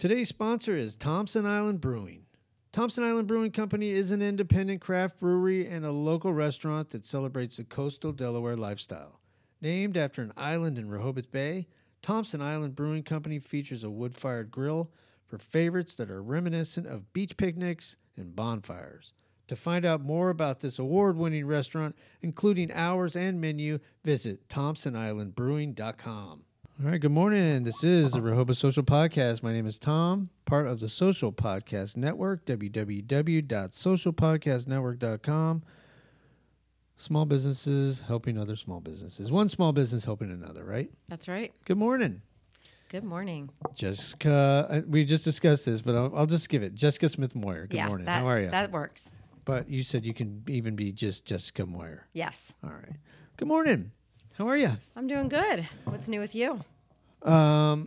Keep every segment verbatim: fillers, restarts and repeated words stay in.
Today's sponsor is Thompson Island Brewing. Thompson Island Brewing Company is an independent craft brewery and a local restaurant that celebrates the coastal Delaware lifestyle. Named after an island in Rehoboth Bay, Thompson Island Brewing Company features a wood-fired grill for favorites that are reminiscent of beach picnics and bonfires. To find out more about this award-winning restaurant, including hours and menu, visit thompson island brewing dot com. All right, good morning. This is the Rehoboth Social Podcast. My name is Tom, part of the Social Podcast Network, w w w dot social podcast network dot com. Small businesses helping other small businesses. One small business helping another, right? That's right. Good morning. Good morning. Jessica, uh, we just discussed this, but I'll, I'll just give it. Jessica Smith-Moyer. Good yeah, morning. That, How are you? That works. But you said you can even be just Jessica Moyer. Yes. All right. Good morning. How are you? I'm doing good. What's new with you? Um,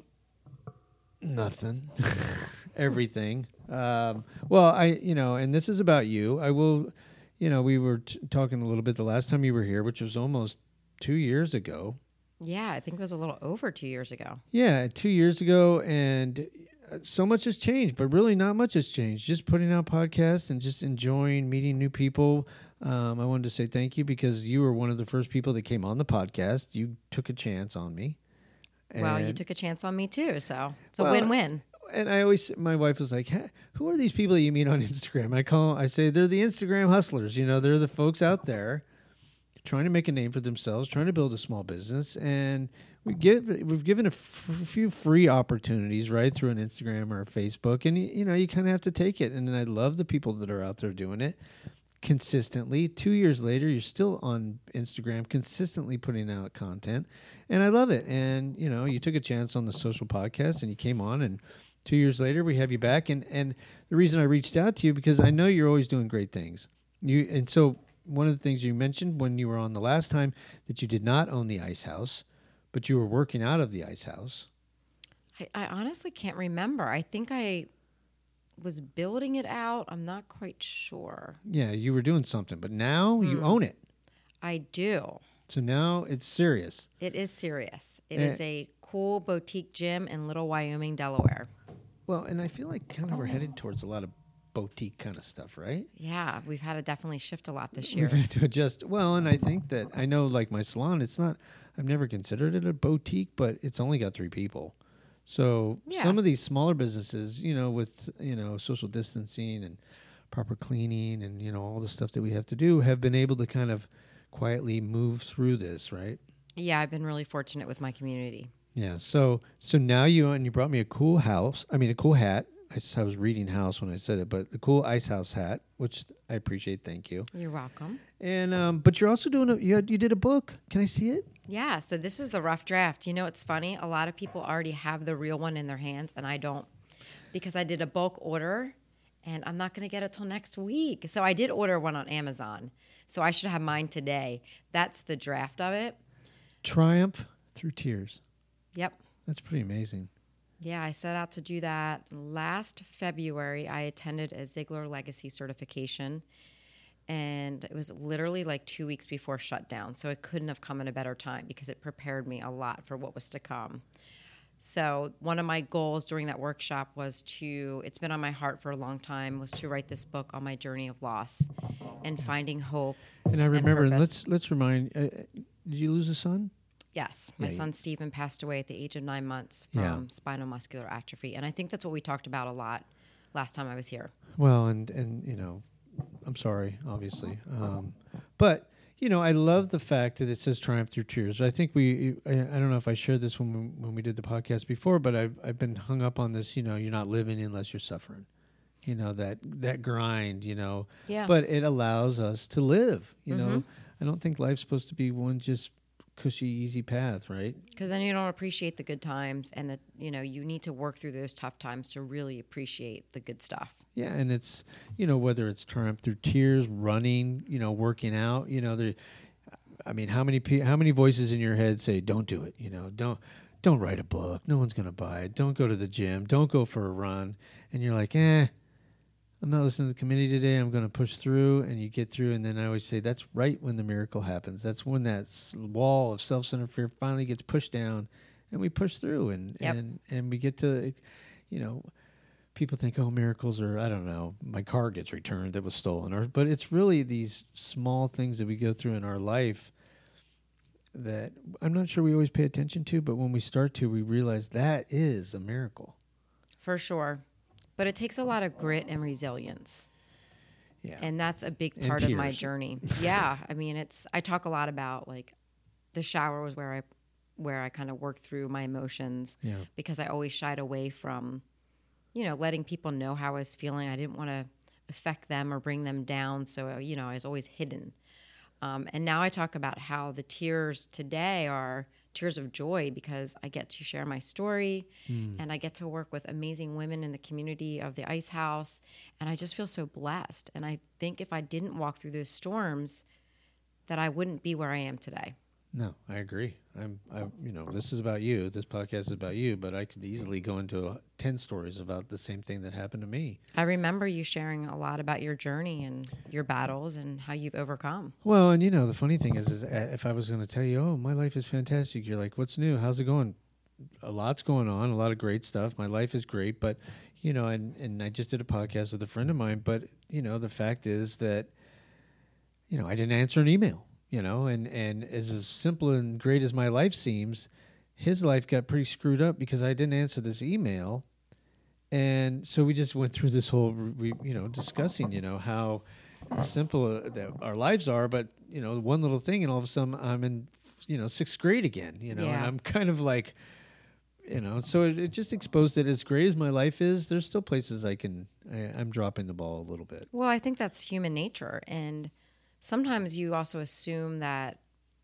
nothing. Everything. Um, well, I, you know, and this is about you. I will, you know, we were t- talking a little bit the last time you were here, which was almost two years ago. Yeah, I think it was a little over two years ago. Yeah, two years ago, and so much has changed, but really not much has changed. Just putting out podcasts and just enjoying meeting new people. Um, I wanted to say thank you because you were one of the first people that came on the podcast. You took a chance on me. Well, you took a chance on me too, so it's a well, win-win. And I always, my wife was like, hey, "Who are these people you meet on Instagram?" I call, I say, they're the Instagram hustlers. You know, they're the folks out there trying to make a name for themselves, trying to build a small business, and we give, we've given a f- few free opportunities, right, through an Instagram or a Facebook, and you, you know, you kind of have to take it. And I love the people that are out there doing it consistently. Two years later, you're still on Instagram, consistently putting out content, and I love it. And you know, you took a chance on the Social Podcast, and you came on, and two years later, we have you back. And and the reason I reached out to you because I know you're always doing great things. You and so one of the things you mentioned when you were on the last time that you did not own the ice house, but you were working out of the ice house. I, I honestly can't remember. I think I was building it out. I'm not quite sure. Yeah, you were doing something, but now Hmm. you own it. I do. So now it's serious. It is serious. It Eh. is a cool boutique gym in Little Wyoming, Delaware. Well, and I feel like kind of we're headed towards a lot of boutique kind of stuff, right? Yeah, we've had to definitely shift a lot this year. We've had to adjust. Well, and I think that I know, like my salon, it's not. I've never considered it a boutique, but it's only got three people. So Yeah. some of these smaller businesses, you know, with you know social distancing and proper cleaning and you know all the stuff that we have to do, have been able to kind of quietly move through this, right? Yeah, I've been really fortunate with my community. Yeah. So so now you and you brought me a cool house. I mean, a cool hat. I, s- I was reading house when I said it, but the cool ice house hat, which I appreciate. Thank you. You're welcome. And um, but you're also doing a you had, you did a book. Can I see it? Yeah, so this is the rough draft. You know, it's funny. A lot of people already have the real one in their hands, and I don't, because I did a bulk order, and I'm not going to get it till next week. So I did order one on Amazon, so I should have mine today. That's the draft of it. Triumph through tears. Yep. That's pretty amazing. Yeah, I set out to do that. Last February, I attended a Ziegler Legacy certification, and it was literally like two weeks before shutdown. So it couldn't have come at a better time because it prepared me a lot for what was to come. So one of my goals during that workshop was to, it's been on my heart for a long time, was to write this book on my journey of loss and finding hope. And I remember, and purpose. let's let's remind. Uh, did you lose a son? Yes, my Yeah, you- son Stephen passed away at the age of nine months from Yeah. spinal muscular atrophy. And I think that's what we talked about a lot last time I was here. Well, and and you know, I'm sorry, obviously, um, but you know, I love the fact that it says triumph through tears. I think we, I, I don't know if I shared this when we, when we did the podcast before, but I've I've been hung up on this. You know, you're not living unless you're suffering. You know, that that grind. You know, Yeah. but it allows us to live. You know, Mhm. I don't think life's supposed to be one just cushy, easy path, right? Because then you don't appreciate the good times, and that you know you need to work through those tough times to really appreciate the good stuff. Yeah, and it's, you know, whether it's triumph through tears, running, you know, working out, you know, there. I mean, how many pe- how many voices in your head say, "Don't do it," you know, don't don't write a book, no one's gonna buy it, don't go to the gym, don't go for a run, and you're like, eh, I'm not listening to the committee today. I'm going to push through, and you get through. And then I always say that's right when the miracle happens. That's when that s- wall of self-centered fear finally gets pushed down, and we push through, and Yep. and and we get to, you know, people think, oh, miracles, or I don't know, my car gets returned that was stolen, or but it's really these small things that we go through in our life that I'm not sure we always pay attention to, but when we start to, we realize that is a miracle. For sure. But it takes a lot of grit and resilience. Yeah. And that's a big And part of my tears. journey. Yeah. I mean, it's, I talk a lot about like the shower was where I, where I kind of worked through my emotions Yeah. because I always shied away from, you know, letting people know how I was feeling. I didn't want to affect them or bring them down. So, you know, I was always hidden. Um, and now I talk about how the tears today are tears of joy because I get to share my story Mm. and I get to work with amazing women in the community of the Ice House. And I just feel so blessed. And I think if I didn't walk through those storms, that I wouldn't be where I am today. No, I agree. I'm, I, you know, this is about you. This podcast is about you, but I could easily go into uh, ten stories about the same thing that happened to me. I remember you sharing a lot about your journey and your battles and how you've overcome. Well, and you know, the funny thing is, is uh, if I was going to tell you, oh, my life is fantastic, you're like, what's new? How's it going? A lot's going on, a lot of great stuff. My life is great, but, you know, and, and I just did a podcast with a friend of mine, but, you know, the fact is that, you know, I didn't answer an email. You know, and, and as, as simple and great as my life seems, his life got pretty screwed up because I didn't answer this email. And so we just went through this whole, re, you know, discussing, you know, how simple uh, that our lives are. But, you know, one little thing and all of a sudden I'm in, you know, sixth grade again, you know, Yeah. and I'm kind of like, you know, so it, it just exposed that as great as my life is, there's still places I can, I, I'm dropping the ball a little bit. Well, I think that's human nature. And sometimes you also assume that,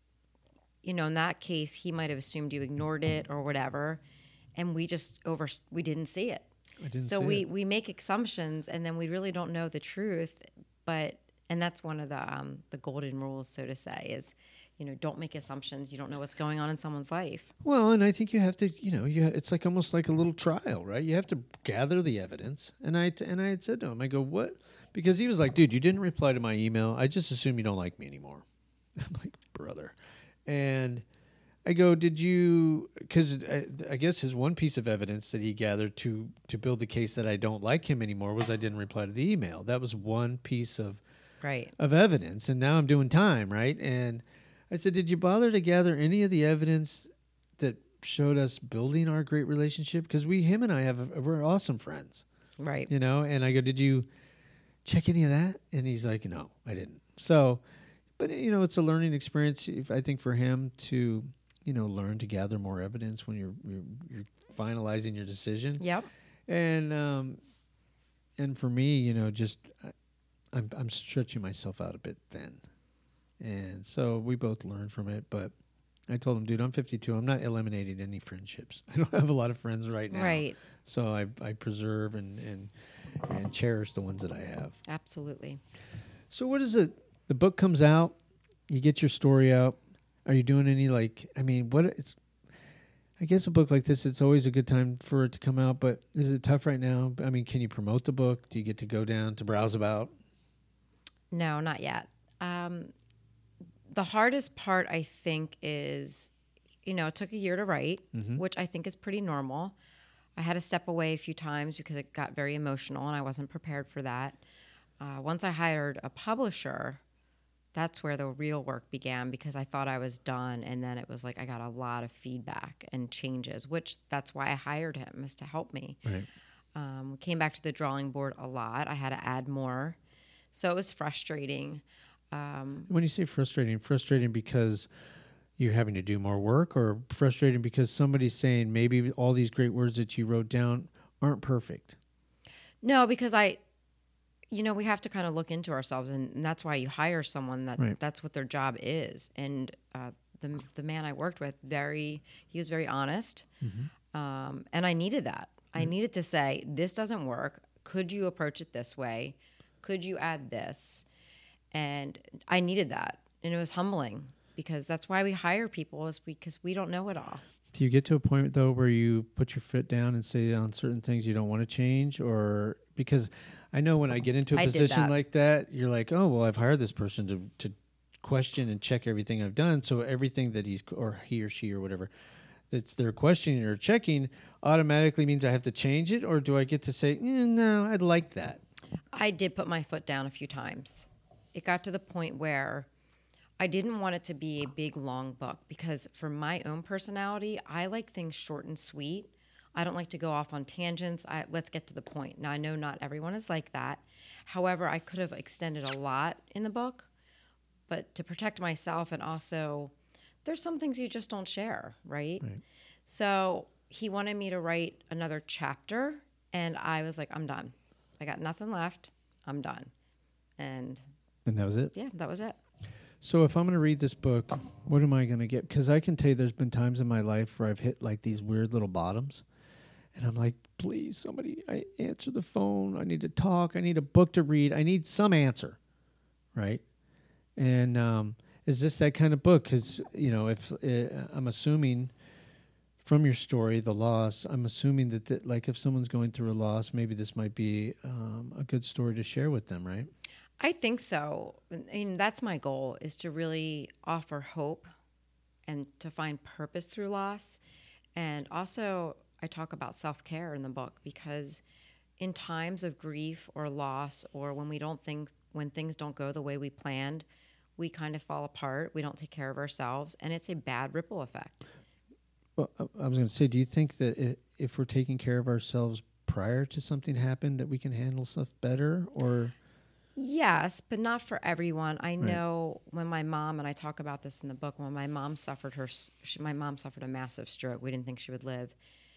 you know, in that case, he might have assumed you ignored it or whatever. And we just over, we didn't see it. I didn't So see we, it. we make assumptions and then we really don't know the truth. But, and that's one of the, um, the golden rules, so to say, is, you know, don't make assumptions. You don't know what's going on in someone's life. Well, and I think you have to, you know, you it's like almost like a little trial, right? You have to gather the evidence. And I t- and I had said to him, I go, what? Because he was like, dude, you didn't reply to my email. I just assume you don't like me anymore. I'm like, brother. And I go, did you? Because I, I guess his one piece of evidence that he gathered to to build the case that I don't like him anymore was I didn't reply to the email. That was one piece of Right. of evidence, and now I'm doing time, right? And I said, did you bother to gather any of the evidence that showed us building our great relationship? Because we, him and I have, a, we're awesome friends, Right. you know? And I go, did you check any of that? And he's like, no, I didn't. So, but, you know, it's a learning experience, if, I think, for him to, you know, learn to gather more evidence when you're you're, you're finalizing your decision. Yep. And, um, and for me, you know, just, I, I'm, I'm stretching myself out a bit then. And so we both learned from it, but I told him, dude, I'm fifty-two. I'm not eliminating any friendships. I don't have a lot of friends right now. Right. So I, I preserve and, and, and cherish the ones that I have. Absolutely. So what is it? The book comes out, you get your story out. Are you doing any, like, I mean, what it's, I guess a book like this, it's always a good time for it to come out, but is it tough right now? I mean, can you promote the book? Do you get to go down to browse about? No, not yet. Um, the hardest part, I think, is, you know, it took a year to write, Mm-hmm. which I think is pretty normal. I had to step away a few times because it got very emotional and I wasn't prepared for that. Uh, once I hired a publisher, that's where the real work began because I thought I was done. And then it was like I got a lot of feedback and changes, which that's why I hired him, is to help me. Right. Um, we came back to the drawing board a lot. I had to add more. So it was frustrating. Um, When you say frustrating, frustrating because you're having to do more work, or frustrating because somebody's saying maybe all these great words that you wrote down aren't perfect? no, because I, you know, we have to kind of look into ourselves, and, and that's why you hire someone that Right. that's what their job is. And uh, the the man I worked with, very he was very honest, Mm-hmm. um, and I needed that. I needed to say, this doesn't work. Could you approach it this way? Could you add this? And I needed that, and it was humbling because that's why we hire people, is because we don't know it all. Do you get to a point, though, where you put your foot down and say on certain things you don't want to change? Or because I know when I get into a I did position that. like that, you're like, oh, well, I've hired this person to, to question and check everything I've done. So everything that he's, or he or she or whatever, that's they're questioning or checking automatically means I have to change it, or do I get to say, mm, no, I'd like that? I did put my foot down a few times. It got to the point where I didn't want it to be a big, long book because for my own personality, I like things short and sweet. I don't like to go off on tangents. I, let's get to the point. Now, I know not everyone is like that. However, I could have extended a lot in the book, but to protect myself and also there's some things you just don't share, right? Right. So he wanted me to write another chapter, and I was like, I'm done. I got nothing left. I'm done. And And that was it? yeah, that was it. So if I'm going to read this book, what am I going to get? Because I can tell you there's been times in my life where I've hit like these weird little bottoms. And I'm like, please, somebody, I answer the phone. I need to talk. I need a book to read. I need some answer, right? And um, is this that kind of book? Because, you know, if uh, I'm assuming from your story, the loss, I'm assuming that, that, like, if someone's going through a loss, maybe this might be um, a good story to share with them, right? I think so. I mean, that's my goal, is to really offer hope and to find purpose through loss. And also, I talk about self-care in the book because in times of grief or loss, or when we don't think, when things don't go the way we planned, we kind of fall apart. We don't take care of ourselves, and it's a bad ripple effect. Well, I was going to say, do you think that it, if we're taking care of ourselves prior to something happened, that we can handle stuff better, or? Yes, but not for everyone. I know right. when my mom, and I talk about this in the book, when my mom suffered her, she, my mom suffered a massive stroke. We didn't think she would live.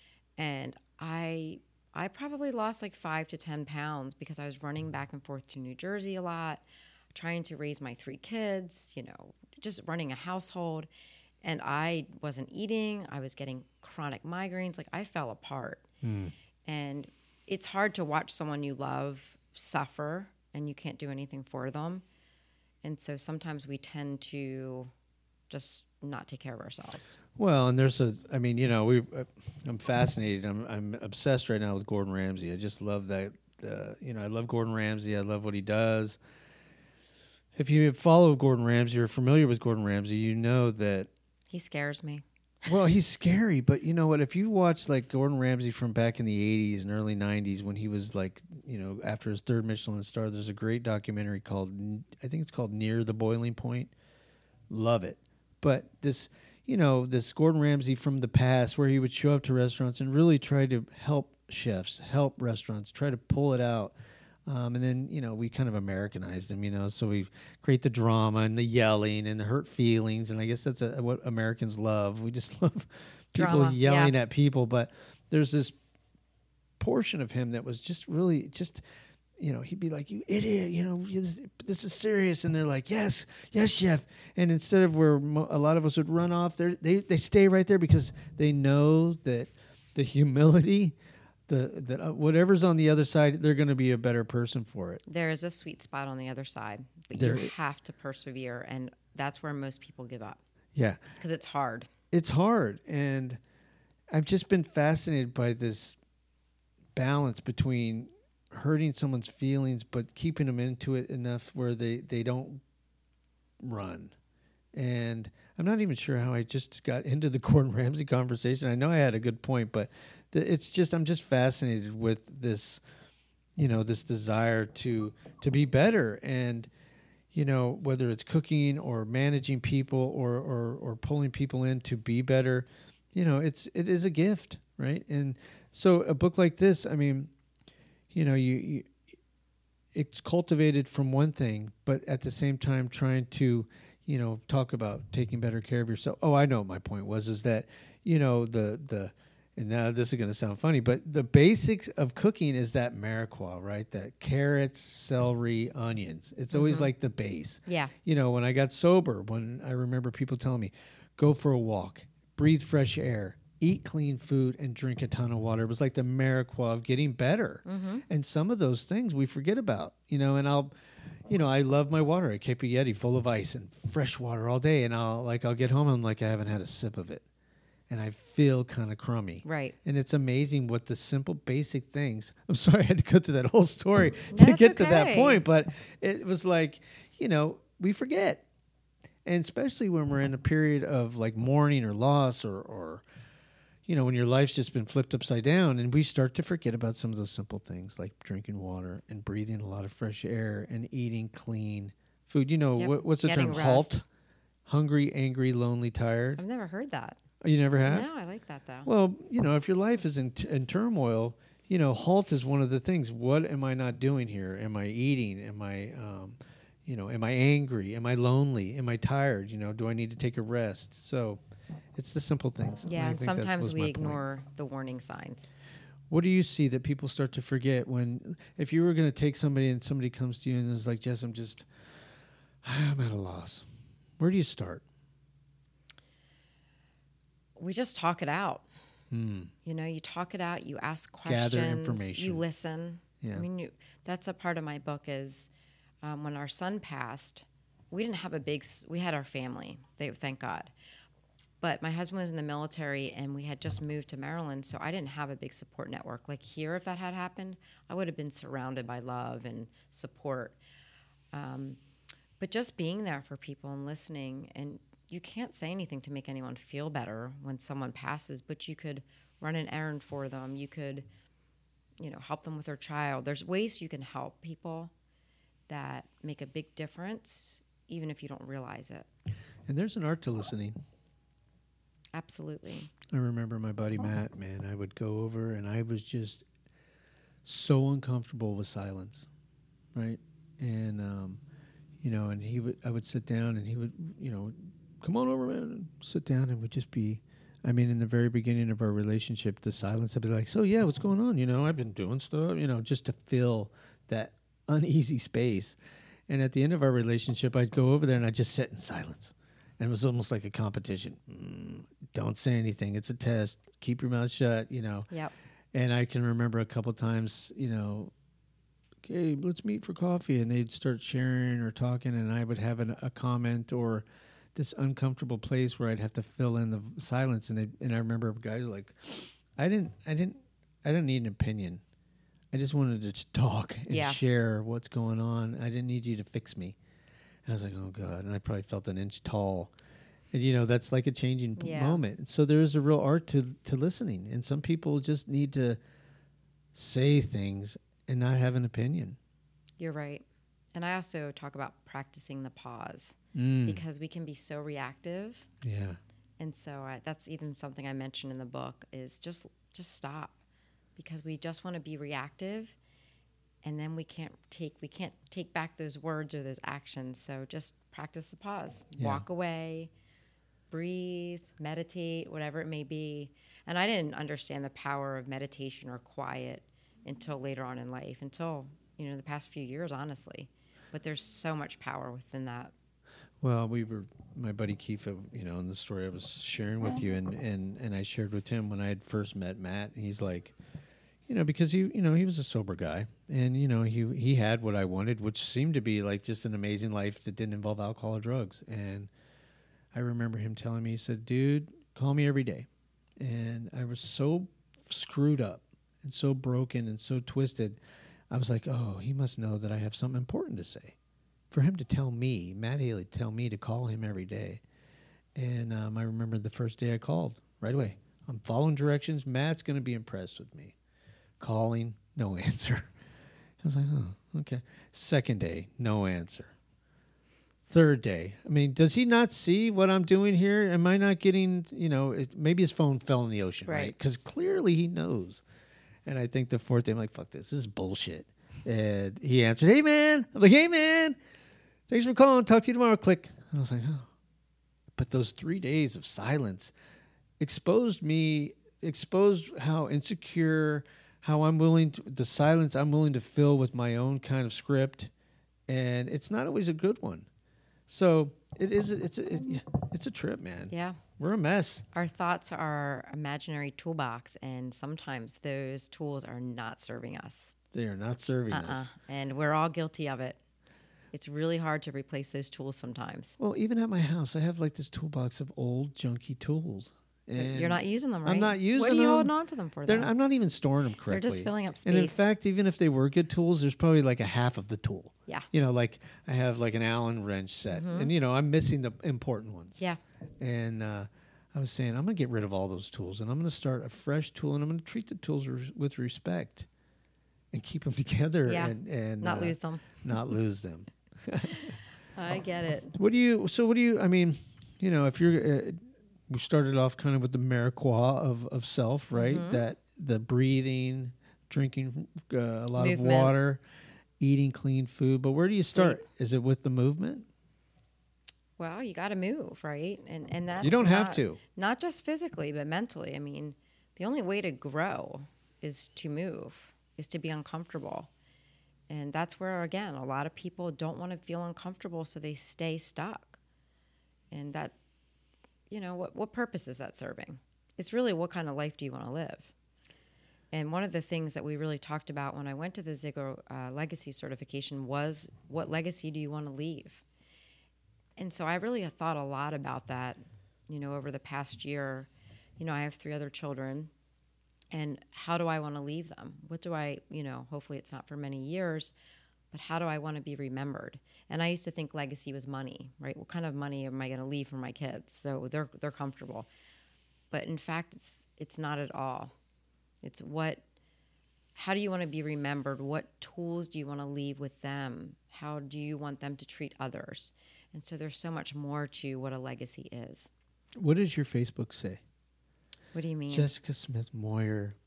And I I probably lost like five to ten pounds because I was running back and forth to New Jersey a lot, trying to raise my three kids, you know, just running a household. And I wasn't eating. I was getting chronic migraines. Like, I fell apart. Hmm. And it's hard to watch someone you love suffer and you can't do anything for them. And so sometimes we tend to just not take care of ourselves. Well, and there's a, I mean, you know, we, uh, I'm fascinated. I'm, I'm obsessed right now with Gordon Ramsay. I just love that. Uh, you know, I love Gordon Ramsay. I love what he does. If you follow Gordon Ramsay or familiar with Gordon Ramsay, you know that. He scares me. Well, he's scary, but you know what? If you watch like Gordon Ramsay from back in the eighties and early nineties when he was like, you know, after his third Michelin star, there's a great documentary called, I think it's called Near the Boiling Point. Love it. But this, you know, this Gordon Ramsay from the past where he would show up to restaurants and really try to help chefs, help restaurants, try to pull it out. Um, and then, you know, we kind of Americanized him, you know, so we create the drama and the yelling and the hurt feelings. And I guess that's a, what Americans love. We just love people Drama, yelling yeah. at people. But there's this portion of him that was just really just, you know, he'd be like, you idiot, you know, this, this is serious. And they're like, yes, yes, chef. And instead of where mo- a lot of us would run off, they they stay right there because they know that the humility, the that uh, whatever's on the other side, they're going to be a better person for it. There is a sweet spot on the other side, but There you i- have to persevere, and that's where most people give up Yeah, because it's hard. it's hard. And I've just been fascinated by this balance between hurting someone's feelings but keeping them into it enough where they, they don't run. And I'm not even sure how I just got into the Gordon Ramsay conversation. I know I had a good point, but th- it's just I'm just fascinated with this, you know, this desire to to be better. And, you know, whether it's cooking or managing people or or, or pulling people in to be better, you know, it's it is a gift, right? And so a book like this, I mean, you know, you, you it's cultivated from one thing, but at the same time trying to, you know, talk about taking better care of yourself. Oh, I know what my point was, is that, you know, the, the, and now this is going to sound funny, but the basics of cooking is that Mariquois, right? That carrots, celery, onions. It's always Mm-hmm. like the base. Yeah. You know, when I got sober, when I remember people telling me, go for a walk, breathe fresh air, eat clean food, and drink a ton of water. It was like the Mariquois of getting better. Mm-hmm. And some of those things we forget about, you know, and I'll, you know, I love my water at Cape Yeti full of ice and fresh water all day. And I'll like, I'll get home and I'm like, I haven't had a sip of it. And I feel kind of crummy. Right. And it's amazing what the simple basic things, I'm sorry I had to go through that whole story to That's get to that okay. point, but it was like, you know, we forget. And especially when we're in a period of like mourning or loss or, or you know, when your life's just been flipped upside down, and we start to forget about some of those simple things like drinking water and breathing a lot of fresh air and eating clean food. You know, Yep. what, what's the Getting term? rest. HALT? Hungry, angry, lonely, tired. I've never heard that. Oh, you never have? No, I like that though. Well, you know, if your life is in, t- in turmoil, you know, HALT is one of the things. What am I not doing here? Am I eating? Am I, um, you know, am I angry? Am I lonely? Am I tired? You know, do I need to take a rest? So it's the simple things. Yeah, I and think that sometimes was we my point. ignore the warning signs. What do you see that people start to forget when, if you were going to take somebody and somebody comes to you and is like, Jess, I'm just, I'm at a loss. Where do you start? We just talk it out. Hmm. You know, you talk it out, you ask Gather questions, information. you listen. Yeah. I mean, you, that's a part of my book is um, when our son passed, we didn't have a big, s- we had our family, they, thank God. But my husband was in the military and we had just moved to Maryland, so I didn't have a big support network. Like here, if that had happened, I would have been surrounded by love and support. Um, but just being there for people and listening, and you can't say anything to make anyone feel better when someone passes, but you could run an errand for them. You could, you know, help them with their child. There's ways you can help people that make a big difference, even if you don't realize it. And there's an art to listening. Absolutely. I remember my buddy Matt, man, I would go over and I was just so uncomfortable with silence, right? And, um, you know, and he would, I would sit down and he would, you know, come on over, man, and sit down and we'd just be, I mean, in the very beginning of our relationship, the silence, I'd be like, so yeah, what's going on? You know, I've been doing stuff, you know, just to fill that uneasy space. And at the end of our relationship, I'd go over there and I'd just sit in silence. And it was almost like a competition. Mm, don't say anything. It's a test. Keep your mouth shut, you know. Yep. And I can remember a couple times, you know, okay, let's meet for coffee. And they'd start sharing or talking, and I would have an, a comment or this uncomfortable place where I'd have to fill in the silence. And they, and I remember guys like, I didn't, I didn't, I didn't need an opinion. I just wanted to just talk and Yeah. share what's going on. I didn't need you to fix me. And I was like, oh, God. And I probably felt an inch tall. And, you know, that's like a changing p- Yeah. moment. So there's a real art to to listening. And some people just need to say things and not have an opinion. You're right. And I also talk about practicing the pause Mm. because we can be so reactive. Yeah. And so I, that's even something I mentioned in the book is just just stop, because we just want to be reactive, and then we can't take we can't take back those words or those actions. So just practice the pause, Yeah. walk away, breathe, meditate, whatever it may be. And I didn't understand the power of meditation or quiet until later on in life, until you know the past few years, honestly. But there's so much power within that. Well, we were, my buddy Keith, uh, you know, in the story I was sharing with you, and, and, and I shared with him when I had first met Matt, and he's like, you know, because he, you know, he was a sober guy, and, you know, he he had what I wanted, which seemed to be like just an amazing life that didn't involve alcohol or drugs. And I remember him telling me, he said, dude, call me every day. And I was so screwed up and so broken and so twisted. I was like, oh, he must know that I have something important to say. For him to tell me, Matt Haley, tell me to call him every day. And um, I remember the first day I called right away. I'm following directions. Matt's going to be impressed with me. Calling, no answer. I was like, oh, okay. Second day, no answer. Third day, I mean, does he not see what I'm doing here? Am I not getting, you know, it, maybe his phone fell in the ocean, right? Because clearly he knows. And I think the fourth day, I'm like, fuck this. This is bullshit. And he answered, hey, man. I'm like, hey, man. Thanks for calling. Talk to you tomorrow. Click. I was like, oh. But those three days of silence exposed me, exposed how insecure, how I'm willing to, the silence I'm willing to fill with my own kind of script. And it's not always a good one. So it is, it's a, it, it's a trip, man. Yeah. We're a mess. Our thoughts are our imaginary toolbox, and sometimes those tools are not serving us. They are not serving Uh-uh. us. And we're all guilty of it. It's really hard to replace those tools sometimes. Well, even at my house, I have like this toolbox of old junky tools. And You're not using them, right? I'm not using What are you them. holding on to them for, They're, though? I'm not even storing them correctly. They're just filling up And in space. fact, even if they were good tools, there's probably like a half of the tool. Yeah. You know, like I have like an Allen wrench set, Mhm. and you know I'm missing the important ones. Yeah. And uh, I was saying, I'm going to get rid of all those tools and I'm going to start a fresh tool and I'm going to treat the tools re- with respect and keep them together Yeah. and, and Not uh, lose them. not lose them. I get it. What do you, so what do you, I mean, you know, if you're, uh, we started off kind of with the Mariquois of, of self, right? Mhm. That the breathing, drinking uh, a lot Movement. of water, eating clean food. But where do you start? Sleep. Is it with the movement? Well, you got to move, right? And and that's You don't have not- to. Not just physically, but mentally. I mean, the only way to grow is to move, is to be uncomfortable. And that's where, again, a lot of people don't want to feel uncomfortable, so they stay stuck. And that, you know, what, what purpose is that serving? It's really what kind of life do you want to live? And one of the things that we really talked about when I went to the Ziglar uh, Legacy certification was, what legacy do you want to leave? And so I really have thought a lot about that, you know, over the past year. You know, I have three other children, and how do I want to leave them? What do I, you know, hopefully it's not for many years, but how do I want to be remembered? And I used to think legacy was money, right? What kind of money am I going to leave for my kids? So they're they're comfortable. But in fact, it's it's not at all. It's what, how do you want to be remembered? What tools do you want to leave with them? How do you want them to treat others? And so there's so much more to what a legacy is. What does your Facebook say? What do you mean? Jessica Smith Moyer.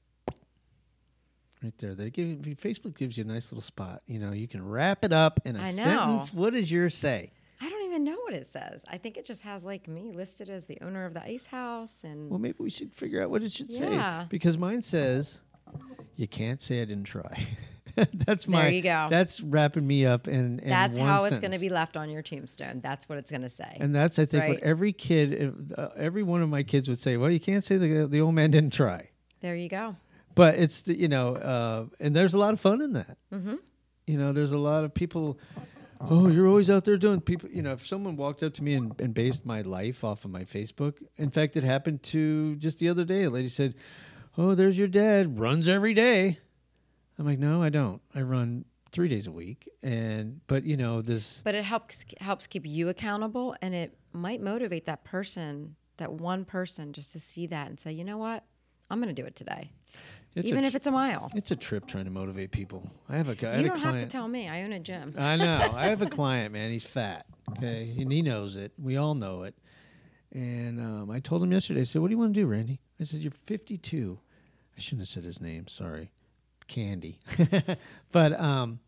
Right there. They give you, Facebook gives you a nice little spot. You know, you can wrap it up in a I know. sentence. What does yours say? I don't even know what it says. I think it just has like me listed as the owner of the ice house, and Well, maybe we should figure out what it should Yeah. say. Because mine says, you can't say I didn't try. That's my. There you go. That's wrapping me up in, in that's one how it's sentence. going to be left on your tombstone. That's what it's going to say. And that's, I think, what Right. every kid, uh, every one of my kids would say. Well, you can't say the the old man didn't try. There you go. But it's the, you know, uh, and there's a lot of fun in that. Mm-hmm. You know, there's a lot of people. Oh, you're always out there doing people. You know, if someone walked up to me and, and based my life off of my Facebook, in fact, it happened to just the other day. A lady said, "Oh, there's your dad. Runs every day." I'm like, "No, I don't. I run three days a week." And but you know this. But it helps helps keep you accountable, and it might motivate that person, that one person, just to see that and say, you know what, I'm going to do it today, It's even a if it's a mile. It's a trip trying to motivate people. I have a guy. I You had a don't client. have to tell me. I own a gym. I know. I have a client, man. He's fat. Okay, and he knows it. We all know it. And um, I told him yesterday. I said, "What do you want to do, Randy?" I said, "You're fifty-two." I shouldn't have said his name. Sorry, Candy. But um,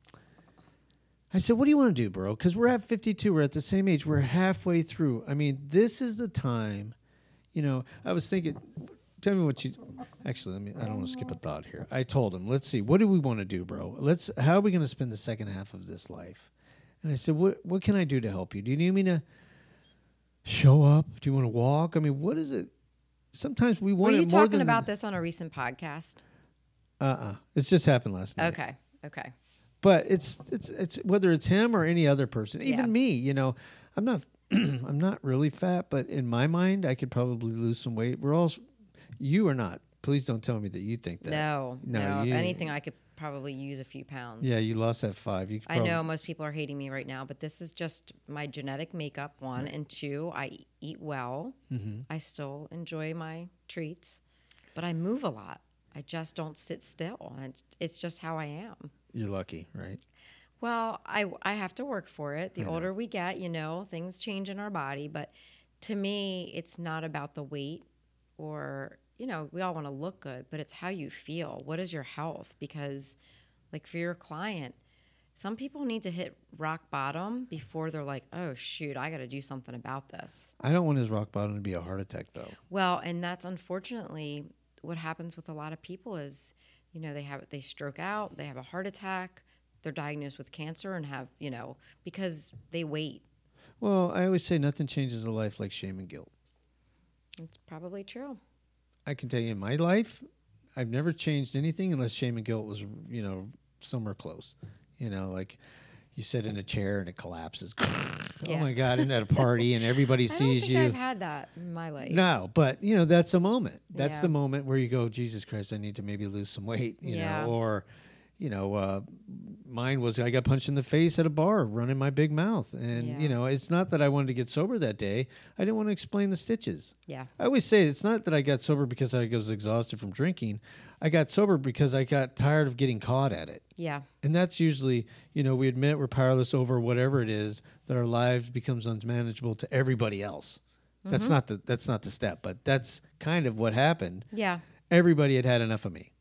I said, "What do you want to do, bro?" Because we're at fifty-two. We're at the same age. We're halfway through. I mean, this is the time. You know, I was thinking. Tell me what you. Actually, let me. I don't want to skip a thought here. I told him, "Let's see. What do we want to do, bro? Let's. How are we going to spend the second half of this life?" And I said, "What? What can I do to help you? Do you need me to show up? Do you want to walk? I mean, what is it? Sometimes we Were want you it more talking than about this on a recent podcast? Uh uh It's just happened last night. Okay. Okay. But it's it's it's whether it's him or any other person, even Yeah. me. You know, I'm not. I'm not really fat, but in my mind, I could probably lose some weight. We're all. You are not. Please don't tell me that you think that. No. No, No. you- If anything, I could probably use a few pounds. Yeah, you lost that five. You could I probably, know most people are hating me right now, but this is just my genetic makeup, one. And two, I e- eat well. Mm-hmm. I still enjoy my treats, but I move a lot. I just don't sit still. And it's- it's just how I am. You're lucky, right? Well, I, I have to work for it. The I know. older we get, you know, things change in our body. But to me, it's not about the weight or, you know, we all want to look good, but it's how you feel. What is your health? Because, like, for your client, some people need to hit rock bottom before they're like, oh, shoot, I got to do something about this. I don't want his rock bottom to be a heart attack, though. Well, and that's unfortunately what happens with a lot of people is, you know, they have they stroke out, they have a heart attack, they're diagnosed with cancer and have, you know, because they wait. Well, I always say nothing changes a life like shame and guilt. It's probably true. I can tell you in my life, I've never changed anything unless shame and guilt was, you know, somewhere close. You know, like you sit in a chair and it collapses. Oh Yeah. my God, isn't that a party? And everybody I don't sees think you. I've had that in my life. No, but you know, that's a moment. That's Yeah. the moment where you go, Jesus Christ, I need to maybe lose some weight, you Yeah. know, or, you know, uh, mine was I got punched in the face at a bar running my big mouth. And, Yeah. you know, it's not that I wanted to get sober that day. I didn't want to explain the stitches. Yeah. I always say it's not that I got sober because I was exhausted from drinking. I got sober because I got tired of getting caught at it. Yeah. And that's usually, you know, we admit we're powerless over whatever it is, that our lives becomes unmanageable to everybody else. Mm-hmm. That's not the that's not the step, but that's kind of what happened. Yeah. Everybody had had enough of me.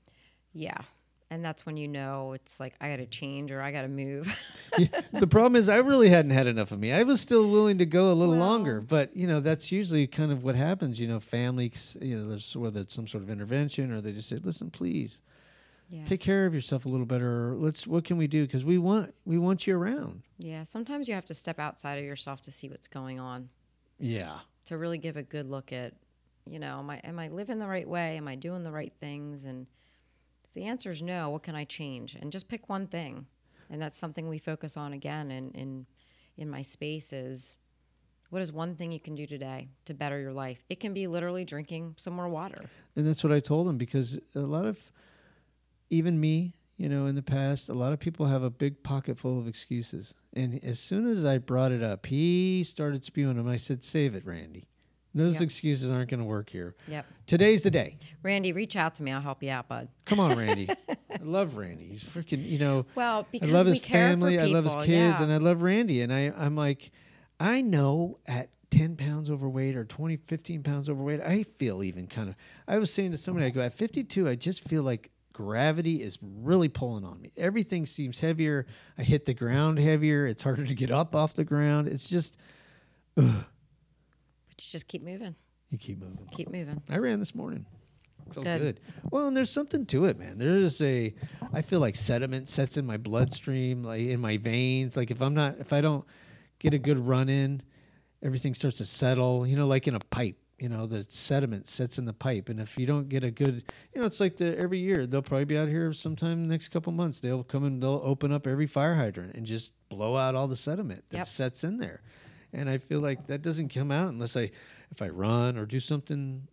Yeah. And that's when you know it's like, I got to change or I got to move. Yeah, the problem is I really hadn't had enough of me. I was still willing to go a little Well. longer, but you know, that's usually kind of what happens. You know, families, you know, there's whether it's some sort of intervention or they just say, listen, please Yes. take care of yourself a little better. Or let's, what can we do? Because we want, we want you around. Yeah. Sometimes you have to step outside of yourself to see what's going on, Yeah. to really give a good look at, you know, am I, am I living the right way? Am I doing the right things? And if the answer is no, what can I change? And just pick one thing. And that's something we focus on again in, in, in my space is, what is one thing you can do today to better your life? It can be literally drinking some more water. And that's what I told him, because a lot of, even me, you know, in the past, a lot of people have a big pocket full of excuses. And as soon as I brought it up, he started spewing them. I said, save it, Randy. Those Yep. excuses aren't going to work here. Yep. Today's the day. Randy, reach out to me. I'll help you out, bud. Come on, Randy. I love Randy. He's freaking, you know, Well, because I love we his care family. for I people. love his kids. Yeah. And I love Randy. And I, I'm like, I know at ten pounds overweight or twenty, fifteen pounds overweight, I feel even kind of, I was saying to somebody, I go, at fifty-two, I just feel like gravity is really pulling on me. Everything seems heavier. I hit the ground heavier. It's harder to get up off the ground. It's just, ugh. But you just keep moving. You keep moving. Keep moving. I ran this morning. Felt good. Good. Well, and there's something to it, man. There's a, I feel like sediment sets in my bloodstream, like in my veins. Like if I'm not, if I don't get a good run in, everything starts to settle, you know, like in a pipe. You know, the sediment sets in the pipe. And if you don't get a good, you know, it's like the every year, they'll probably be out here sometime in the next couple months. They'll come and they'll open up every fire hydrant and just blow out all the sediment that Yep. sets in there. And I feel like that doesn't come out unless I, if I run or do something,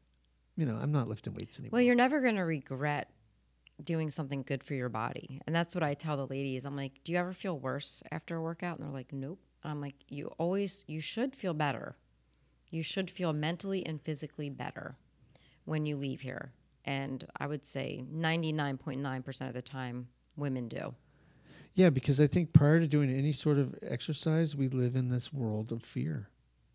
you know, I'm not lifting weights anymore. Well, you're never going to regret doing something good for your body. And that's what I tell the ladies. I'm like, do you ever feel worse after a workout? And they're like, nope. And I'm like, you always, you should feel better. You should feel mentally and physically better when you leave here. And I would say ninety-nine point nine percent of the time, women do. Yeah, because I think prior to doing any sort of exercise, we live in this world of fear.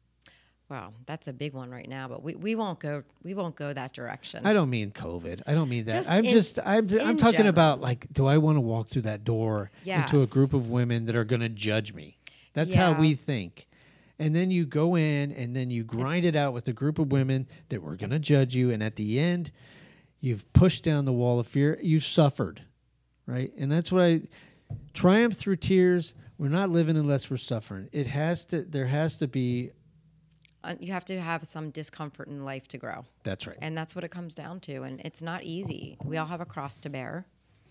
Wow, that's a big one right now, but we, we won't go we won't go that direction. I don't mean COVID. I don't mean that. Just I'm in- just I'm I'm in talking general. about, like, do I want to walk through that door into a Yes. group of women that are going to judge me? That's how Yeah. we think. And then you go in and then you grind it out with a group of women that were going to judge you, and at the end you've pushed down the wall of fear. You suffered, right? And that's what I triumph through tears. We're not living unless we're suffering. It has to there has to be Uh, you have to have some discomfort in life to grow. That's right. And that's what it comes down to. And it's not easy. We all have a cross to bear.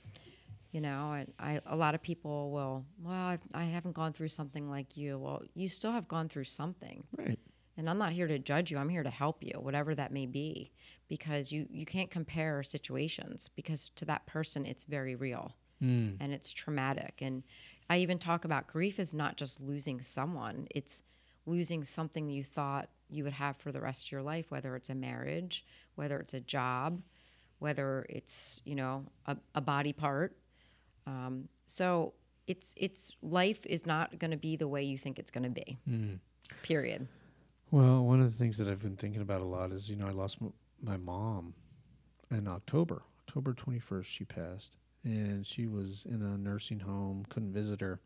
You know, and I, a lot of people will, well, I've, I haven't gone through something like you. Well, you still have gone through something. Right. And I'm not here to judge you. I'm here to help you, whatever that may be, because you, you can't compare situations, because to that person, it's very real Mm. and it's traumatic. And I even talk about grief is not just losing someone. It's losing something you thought you would have for the rest of your life, whether it's a marriage, whether it's a job, whether it's, you know, a, a body part. Um, so it's, it's life is not going to be the way you think it's going to be, Mm. period. Well, one of the things that I've been thinking about a lot is, you know, I lost m- my mom in October. October twenty-first, she passed. And she was in a nursing home, couldn't visit her.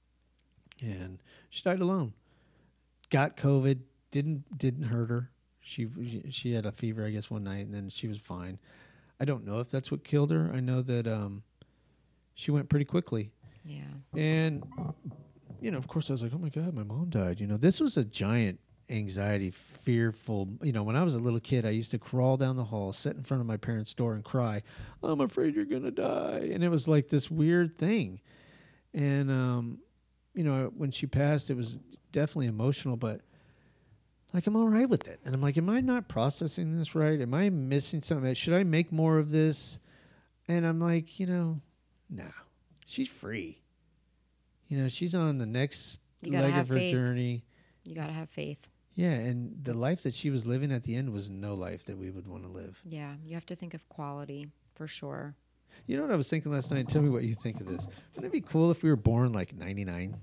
And she died alone. Got COVID, didn't didn't hurt her. She she had a fever, I guess, one night, and then she was fine. I don't know if that's what killed her. I know that um, she went pretty quickly. Yeah. And, you know, of course, I was like, oh, my God, my mom died. You know, this was a giant anxiety, fearful. You know, when I was a little kid, I used to crawl down the hall, sit in front of my parents' door and cry, I'm afraid you're going to die. And it was like this weird thing. And, um, you know, when she passed, it was definitely emotional, but, like, I'm all right with it. And I'm like, am I not processing this right? Am I missing something? Should I make more of this? And I'm like, you know, No, she's free. You know, she's on the next You gotta leg have of her faith. journey. You got to have faith. Yeah, and the life that she was living at the end was no life that we would want to live. Yeah, you have to think of quality for sure. You know what I was thinking last night? Tell me what you think of this. Wouldn't it be cool if we were born like ninety-nine?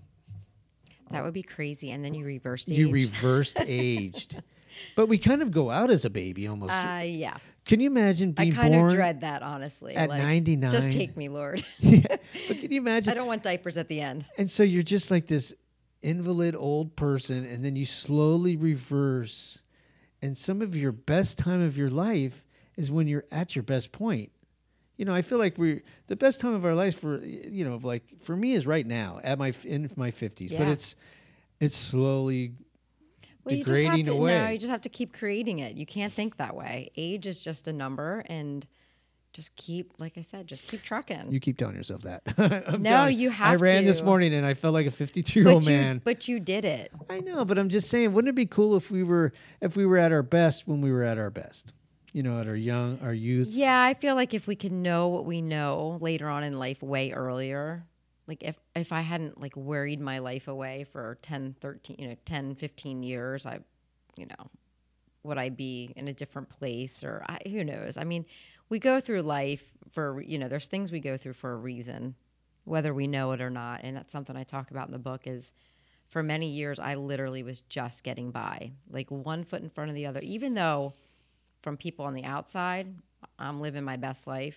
That would be crazy. And then you reversed age. You reversed aged. But we kind of go out as a baby almost. Uh, yeah. Can you imagine I being kind born of dread that, honestly. at Like, ninety-nine? Just take me, Lord. Yeah. But can you I imagine? don't want diapers at the end. And so you're just like this invalid old person, and then you slowly reverse. And some of your best time of your life is when you're at your best point. You know, I feel like we're the best time of our life for you know, like for me is right now at my in my fifties. But Yeah. it's it's slowly Well, you just have degrading to, away. No, you just have to keep creating it. You can't think that way. Age is just a number, and just keep, like I said, just keep trucking. You keep telling yourself that. I'm No, telling you I have ran this to. morning and I felt like a fifty-two-year-old but you, man. but you did it. I know, but I'm just saying, wouldn't it be cool if we were if we were at our best when we were at our best? You know, at our young, our youth. Yeah, I feel like if we could know what we know later on in life way earlier, like if if I hadn't like worried my life away for ten, thirteen, you know, ten, fifteen years, I, you know, would I be in a different place or I, who knows? I mean, we go through life for, you know, there's things we go through for a reason, whether we know it or not. And that's something I talk about in the book is for many years, I literally was just getting by, like one foot in front of the other, even though from people on the outside, I'm living my best life.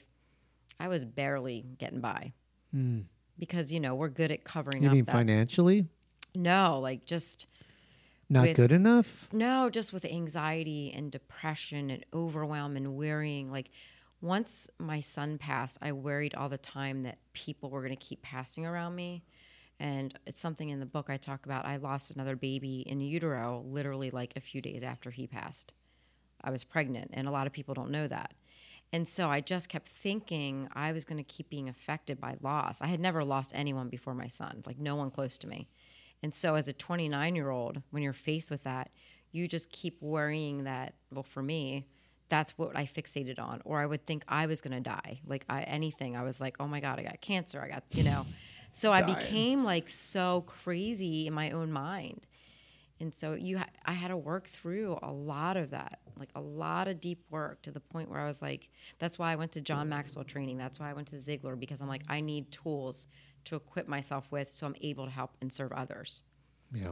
I was barely getting by Mm. because, you know, we're good at covering You up mean that. financially No, like just, not with- good enough? no, just with anxiety and depression and overwhelm and worrying. Like once my son passed, I worried all the time that people were going to keep passing around me. And it's something in the book I talk about. I lost another baby in utero literally like a few days after he passed. I was pregnant, and a lot of people don't know that. And so I just kept thinking I was going to keep being affected by loss. I had never lost anyone before my son, like no one close to me. And so as a twenty-nine-year-old, when you're faced with that, you just keep worrying that, well, for me, that's what I fixated on. Or I would think I was going to die. Like I, anything, I was like, oh my God, I got cancer. I got, you know. So I Dying. became like so crazy in my own mind. And so you, ha- I had to work through a lot of that, like a lot of deep work to the point where I was like, that's why I went to John Maxwell training. That's why I went to Ziglar, because I'm like, I need tools to equip myself with so I'm able to help and serve others. Yeah.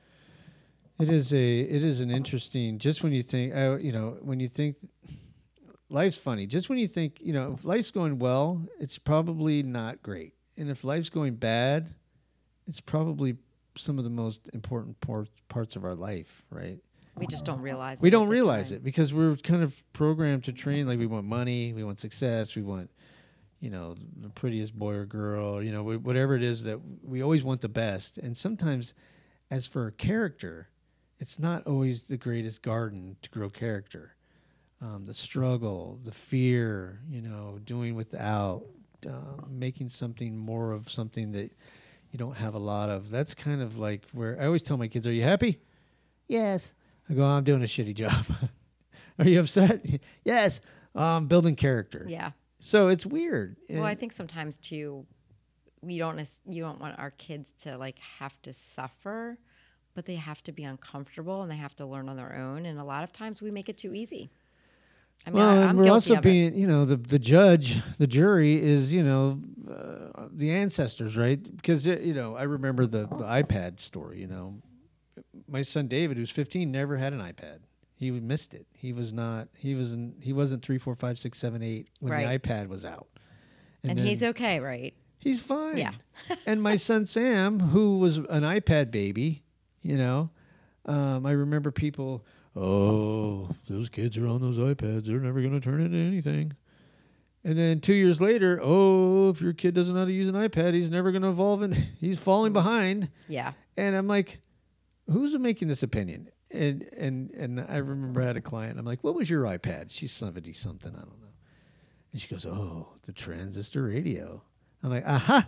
It is a it is an interesting just when you think uh, you know when you think life's funny just when you think you know if life's going well it's probably not great, and if life's going bad it's probably some of the most important por- parts of our life, right? We just don't realize it. We at don't the realize time. it because we're kind of programmed to train like we want money, we want success, we want you know the prettiest boy or girl, you know wh- whatever it is that we always want the best. And sometimes as for a character, it's not always the greatest garden to grow character. Um, the struggle, the fear, you know, doing without, uh, making something more of something that you don't have a lot of. That's kind of like where I always tell my kids, are you happy? Yes. I go, I'm doing a shitty job. Are you upset? Yes. Oh, I'm building character. Yeah. So it's weird. Well, I And- think sometimes too, we don't nec- you don't want our kids to like have to suffer, but they have to be uncomfortable and they have to learn on their own. And a lot of times we make it too easy. I mean, well, I, and I'm we're guilty also of it. being, you know, the the judge, the jury is, you know, uh, the ancestors, right? Because uh, you know, I remember the the iPad story. You know, my son David, who's fifteen, never had an iPad. He missed it. He was not. He wasn't. He wasn't three, four, five, six, seven, eight when Right. the iPad was out. And then he's okay, right? he's fine. Yeah. And my son Sam, who was an iPad baby, you know, um, I remember people. Oh, if those kids are on those iPads, they're never going to turn into anything. And then two years later, oh, if your kid doesn't know how to use an iPad, he's never going to evolve, and he's falling behind. Yeah. And I'm like, who's making this opinion? And and and I remember I had a client. I'm like, what was your iPad? She's seventy something, I don't know. And she goes, oh, the transistor radio. I'm like, aha.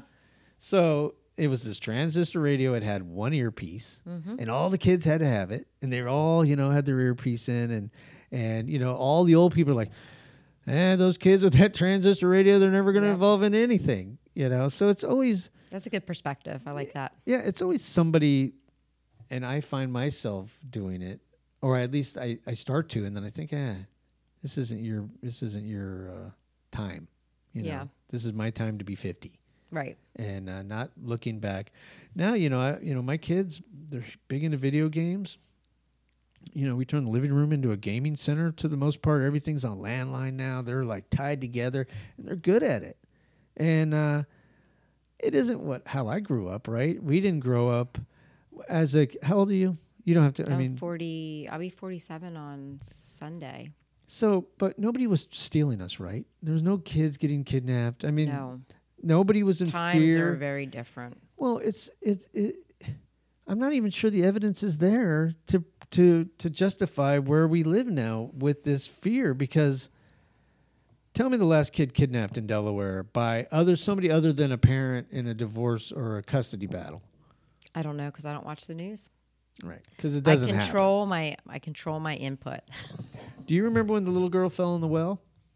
So it was this transistor radio. It had one earpiece, Mm-hmm. and all the kids had to have it, and they were all, you know, had their earpiece in, and and you know, all the old people are like, eh, those kids with that transistor radio, they're never going to Yep. evolve into anything, you know? So it's always, That's a good perspective. I like that. yeah, it's always somebody, and I find myself doing it, or at least I, I start to, and then I think, eh, this isn't your, this isn't your uh, time, you know? Yeah. This is my time to be fifty. Right. And uh, not looking back. Now, you know, I, you know, my kids, they're big into video games. You know, we turn the living room into a gaming center to the most part. Everything's on landline now. They're like tied together, and they're good at it. And uh, it isn't what how I grew up, right? We didn't grow up as a. How old are you? You don't have to. I I'm mean, forty. I'll be forty-seven on Sunday. so, but nobody was stealing us, right? There was no kids getting kidnapped. I mean, No. nobody was in Times fear. are very different. Well, it's it, it. I'm not even sure the evidence is there to to to justify where we live now with this fear. Because tell me the last kid kidnapped in Delaware by other somebody other than a parent in a divorce or a custody battle. I don't know because I don't watch the news. Right. Because it I doesn't control my I control my input. happen. Do you remember when the little girl fell in the well?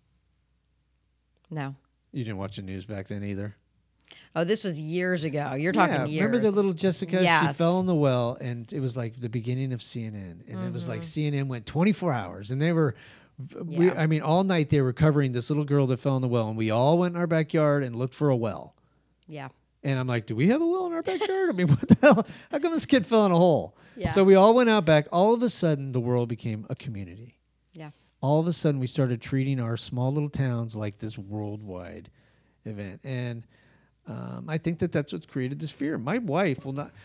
No. You didn't watch the news back then either. Oh, this was years ago. You're talking Yeah, years. remember the little Jessica? She Yes. fell in the well, and it was like the beginning of C N N, and it was like C N N went twenty-four hours, and they were, we, Yeah. I mean, all night they were covering this little girl that fell in the well, and we all went in our backyard and looked for a well. Yeah. And I'm like, do we have a well in our backyard? I mean, what the hell? How come this kid fell in a hole? Yeah. So we all went out back. All of a sudden, the world became a community. Yeah. All of a sudden, we started treating our small little towns like this worldwide event. And um, I think that that's what's created this fear. My wife will not,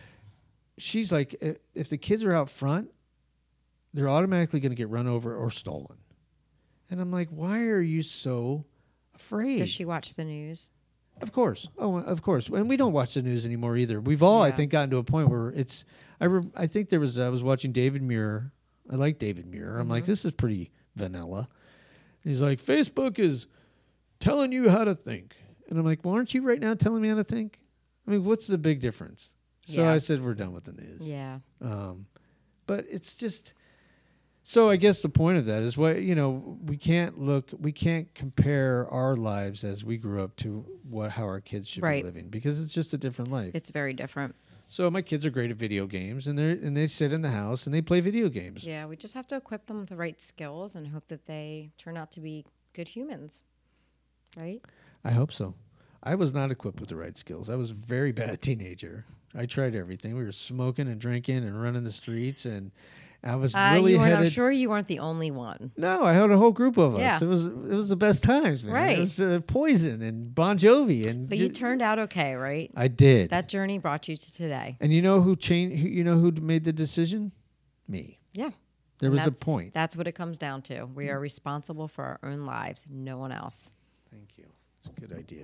she's like, i- if the kids are out front, they're automatically going to get run over or stolen. And I'm like, why are you so afraid? Does she watch the news? Of course. Oh, of course. And we don't watch the news anymore either. We've all, I Yeah. think, gotten to a point where it's. I re, I think there was. I was watching David Muir. I like David Muir. I'm like, this is pretty vanilla. And he's like, Facebook is telling you how to think, and I'm like, well, aren't you right now telling me how to think? I mean, what's the big difference? So Yeah. I said, we're done with the news. Yeah. Um, but it's just. So I guess the point of that is what you know we can't look we can't compare our lives as we grew up to what how our kids should Right. be living because it's just a different life. It's very different. So my kids are great at video games and they and they sit in the house and they play video games. Yeah. We just have to equip them with the right skills and hope that they turn out to be good humans. Right? I hope so. I was not equipped with the right skills. I was a very bad teenager. I tried everything. We were smoking and drinking and running the streets and I was Uh, really you weren't, headed. I'm sure you weren't the only one. No, I had a whole group of us. Yeah. It was it was the best times, man. Right. It was uh, Poison and Bon Jovi and But you ju- turned out okay, right? I did. That journey brought you to today. And you know who changed? Who, you know who made the decision? Me. Yeah. There And was a that's- point. That's what it comes down to. We are responsible for our own lives, no one else. Thank you. It's a good idea.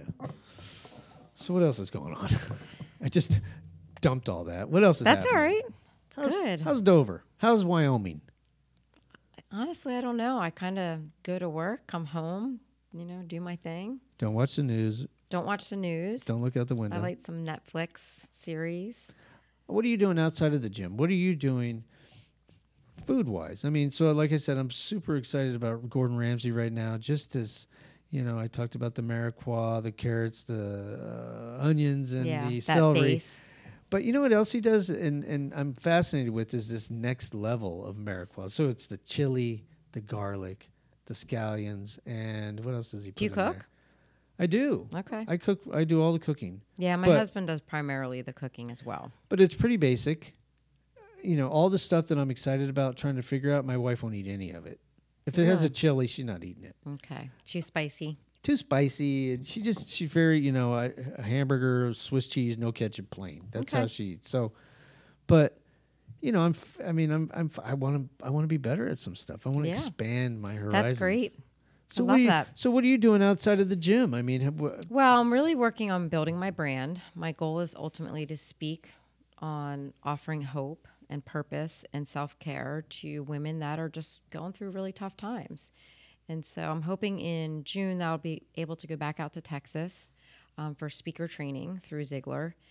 So what else is going on? I just dumped all that. What else is That's all happening? right. It's How's, good. How's Dover? How's Wyoming? Honestly, I don't know. I kind of go to work, come home, you know, do my thing. Don't watch the news. Don't watch the news. Don't look out the window. I like some Netflix series. What are you doing outside of the gym? What are you doing food wise? I mean, so like I said, I'm super excited about Gordon Ramsay right now. Just as, you know, I talked about the mariquois, the carrots, the uh, onions, and yeah, the that celery. base. But you know what else he does, and and I'm fascinated with is this next level of marijuana. So it's the chili, the garlic, the scallions, and what else does he put Do you in cook? there? I do. Okay. I cook. I do all the cooking, Yeah, my but- husband does primarily the cooking as well. but it's pretty basic. You know, all the stuff that I'm excited about trying to figure out, my wife won't eat any of it. If it has a Really? chili, she's not eating it. Okay. Too spicy. Too spicy, and she just she's very you know a, a hamburger, Swiss cheese, no ketchup, plain. That's how Okay. she eats. So, but you know, I'm f- I mean, I'm I'm f- I want to I want to be better at some stuff. I want to Yeah. expand my horizons. That's great. So I what love are you, that. So what are you doing outside of the gym? I mean, have, wha- Well, I'm really working on building my brand. My goal is ultimately to speak on offering hope and purpose and self-care to women that are just going through really tough times. And so I'm hoping in June that I'll be able to go back out to Texas um, for speaker training through Ziegler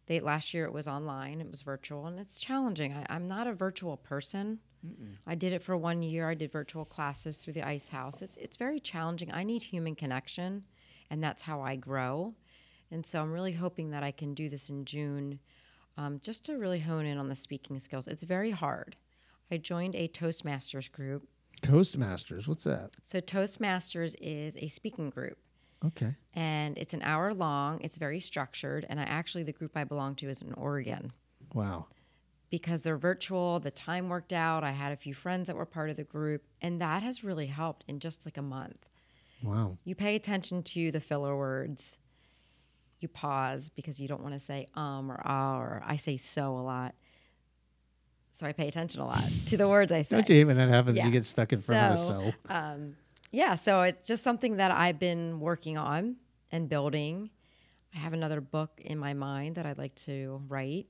They last year it was online, it was virtual, and it's challenging. I, I'm not a virtual person. Mm-mm. I did it for one year. I did virtual classes through the Ice House. It's it's very challenging. I need human connection, and that's how I grow. And so I'm really hoping that I can do this in June, um, just to really hone in on the speaking skills. It's very hard. I joined a Toastmasters group. Toastmasters, what's that? So Toastmasters is a speaking group. Okay. And it's an hour long. It's very structured. And I actually, the group I belong to is in Oregon. Wow. Because they're virtual, the time worked out. I had a few friends that were part of the group. And that has really helped in just like a month. Wow. You pay attention to the filler words. You pause because you don't want to say um or ah, or I say so a lot. So I pay attention a lot to the words I say. Don't you hate when that happens? Yeah. You get stuck in front of a So, so. Um, yeah, so it's just something that I've been working on and building. I have another book in my mind that I'd like to write.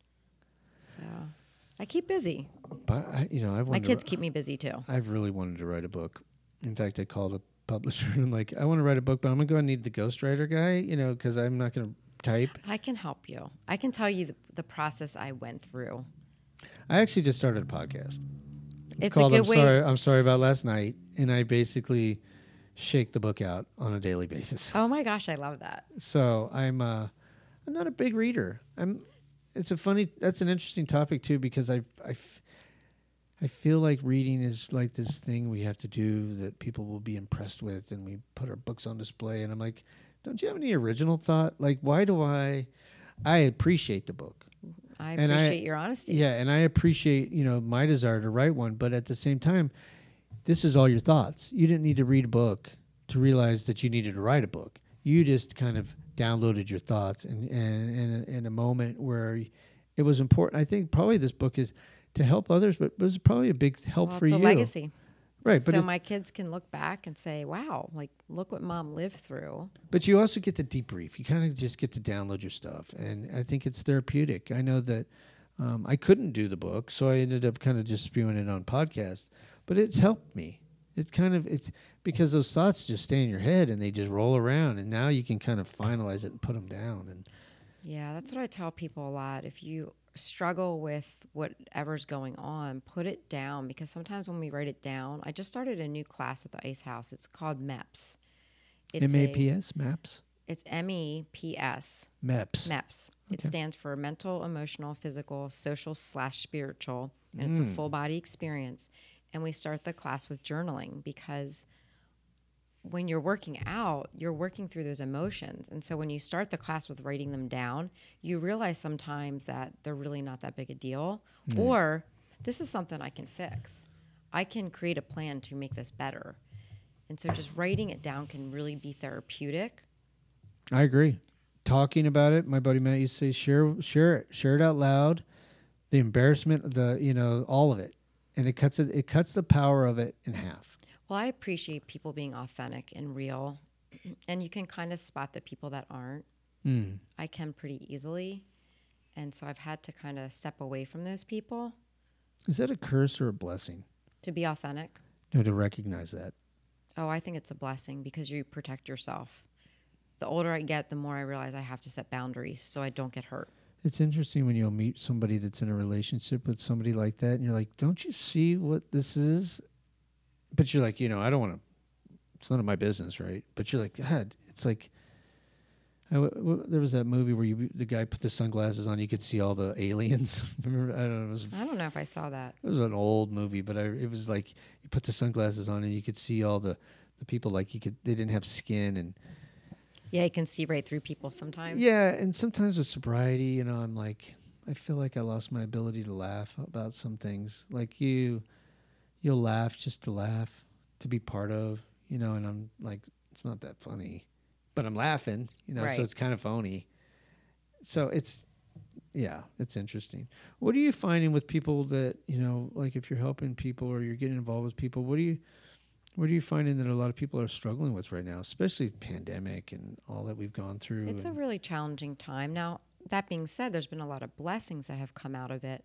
So I keep busy. But I, you know, I My kids keep me busy too. I've really wanted to write a book. In fact, I called a publisher and I'm like, I want to write a book, but I'm gonna go and need the ghostwriter guy, you know, because I'm not gonna type. I can help you. I can tell you the, the process I went through. I actually just started a podcast. It's, It's called a good I'm way. Sorry, I'm Sorry About Last Night, and I basically shake the book out on a daily basis. Oh my gosh, I love that. So I'm uh, I'm not a big reader. I'm. It's a funny. That's an interesting topic too because I I, f- I feel like reading is like this thing we have to do that people will be impressed with, and we put our books on display. And I'm like, don't you have any original thought? Like, why do I? I appreciate the book. I And I- appreciate your honesty. Yeah, and I appreciate, you know, my desire to write one, but at the same time, this is all your thoughts. You didn't need to read a book to realize that you needed to write a book. You just kind of downloaded your thoughts and and in a, in a moment where it was important. I think probably this book is to help others, but it was probably a big help Well, for it's you. a legacy. Right, but so it's, my kids can look back and say, wow, like, look what mom lived through. but you also get to debrief. You kind of just get to download your stuff, and I think it's therapeutic. I know that um, I couldn't do the book, so I ended up kind of just spewing it on podcast, but it's helped me. It's kind of it's because those thoughts just stay in your head and they just roll around, and now you can kind of finalize it and put them down. And Yeah, that's what I tell people a lot. If you struggle with whatever's going on, put it down, because sometimes when we write it down, I just started a new class at the Ice House. It's called MEPS. It's M A a- P S maps, It's M E P S. MEPS. MEPS. It Okay. stands for mental, emotional, physical, social slash spiritual, and it's a Mm. full body experience. And we start the class with journaling because when you're working out, you're working through those emotions. And so when you start the class with writing them down, you realize sometimes that they're really not that big a deal, or this is something I can fix. I can create a plan to make this better. And so just writing it down can really be therapeutic. I agree. Talking about it, my buddy Matt used to say, share, share it, share it out loud. The embarrassment, the you know, all of it, and it cuts it. It cuts the power of it in half. Well, I appreciate people being authentic and real, and you can kind of spot the people that aren't. Mm. I can pretty easily, and so I've had to kind of step away from those people Is that a curse or a blessing? to be authentic. No, to recognize that. Oh, I think it's a blessing because you protect yourself. The older I get, the more I realize I have to set boundaries so I don't get hurt. It's interesting when you'll meet somebody that's in a relationship with somebody like that, and you're like, "Don't you see what this is?" But you're like, you know, I don't want to. It's none of my business, right? But you're like, God, it's like. I w- w- there was that movie where you, the guy put the sunglasses on, you could see all the aliens. Remember? I don't know. It was I don't know if I saw that. It was an old movie, but I, it was like you put the sunglasses on and you could see all the, the people like you could. They didn't have skin, and Yeah, you can see right through people sometimes. yeah, and sometimes with sobriety, you know, I'm like, I feel like I lost my ability to laugh about some things. Like you, you'll laugh just to laugh, to be part of, you know, and I'm like, it's not that funny, but I'm laughing, you know, Right. so it's kind of phony. So it's, yeah, it's interesting. What are you finding with people that, you know, like if you're helping people or you're getting involved with people, what do you, what are you finding that a lot of people are struggling with right now, especially the pandemic and all that we've gone through? It's a and- really challenging time. Now, that being said, there's been a lot of blessings that have come out of it.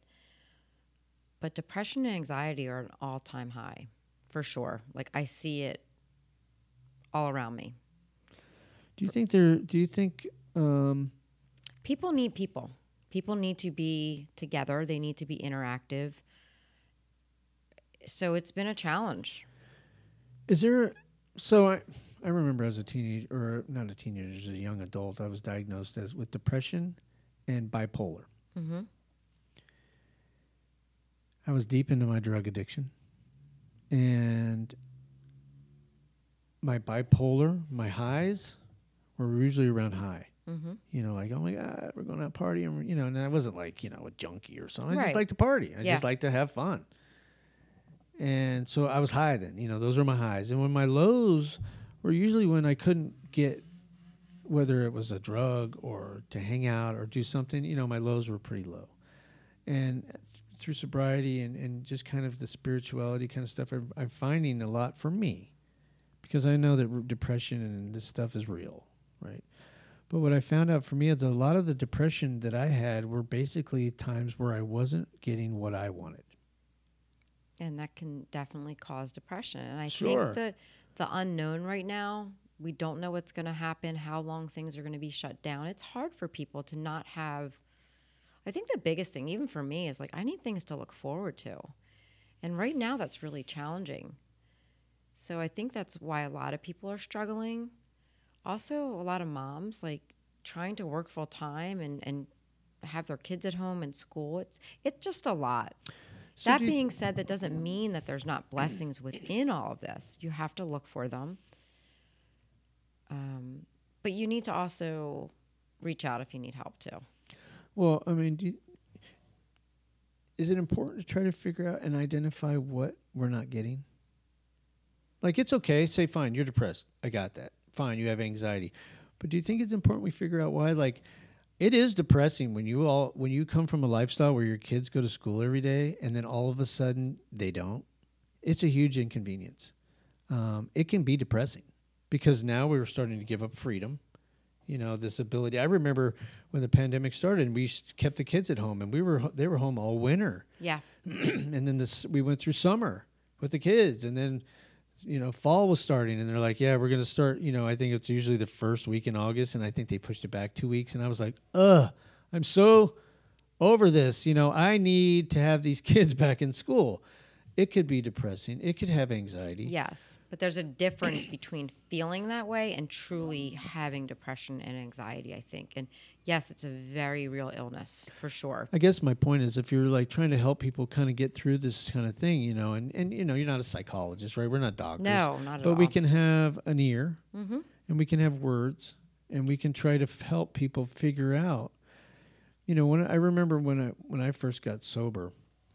But depression and anxiety are an all-time high, for sure. Like, I see it all around me. Do you think there? Do you think? Um, People need people. People need to be together. They need to be interactive. So it's been a challenge. Is there, so I, I remember as a teenager, or not a teenager, as a young adult, I was diagnosed as with depression and bipolar. Mm-hmm. I was deep into my drug addiction, and my bipolar, my highs were usually around high. Mm-hmm. You know, like, oh my God, we're going out partying, you know, and I wasn't like, you know, a junkie or something. I Right. just like to party. I Yeah. just like to have fun. And so I was high then, you know, those were my highs. And when my lows were usually when I couldn't get, whether it was a drug or to hang out or do something, you know, my lows were pretty low. And through sobriety and, and just kind of the spirituality kind of stuff, I'm, I'm finding a lot for me, because I know that r- depression and this stuff is real, right? But what I found out for me is that a lot of the depression that I had were basically times where I wasn't getting what I wanted. And that can definitely cause depression. And I Sure. think the the unknown right now, we don't know what's going to happen, how long things are going to be shut down. It's hard for people to not have. I think the biggest thing, even for me, is like I need things to look forward to. And right now, that's really challenging. So I think that's why a lot of people are struggling. Also, a lot of moms, like trying to work full time and, and have their kids at home and school. It's it's just a lot. So That do you- being said, that doesn't mean that there's not blessings within all of this. You have to look for them. Um, but you need to also reach out if you need help too. Well, I mean, do you, is it important to try to figure out and identify what we're not getting? Like, it's okay. Say, fine, you're depressed. I got that. Fine, you have anxiety. But do you think it's important we figure out why? Like, it is depressing when you all when you come from a lifestyle where your kids go to school every day and then all of a sudden they don't. It's a huge inconvenience. Um, it can be depressing because now we were starting to give up freedom. You know, this ability. I remember when the pandemic started and we s- kept the kids at home and we were ho- they were home all winter. Yeah. And then this we went through summer with the kids, and then you know fall was starting and they're like, yeah, we're going to start, you know, I think it's usually the first week in August, and I think they pushed it back two weeks, and I was like, ugh, I'm so over this. You know, I need to have these kids back in school. It could be depressing. It could have anxiety. Yes. But there's a difference between feeling that way and truly having depression and anxiety, I think. And yes, it's a very real illness for sure. I guess my point is, if you're like trying to help people kind of get through this kind of thing, you know, and, and you know, you're not a psychologist, right? We're not doctors. No, not at But all. we can have an ear, Mm-hmm. and we can have words, and we can try to f- help people figure out. You know, when I remember when I when I first got sober,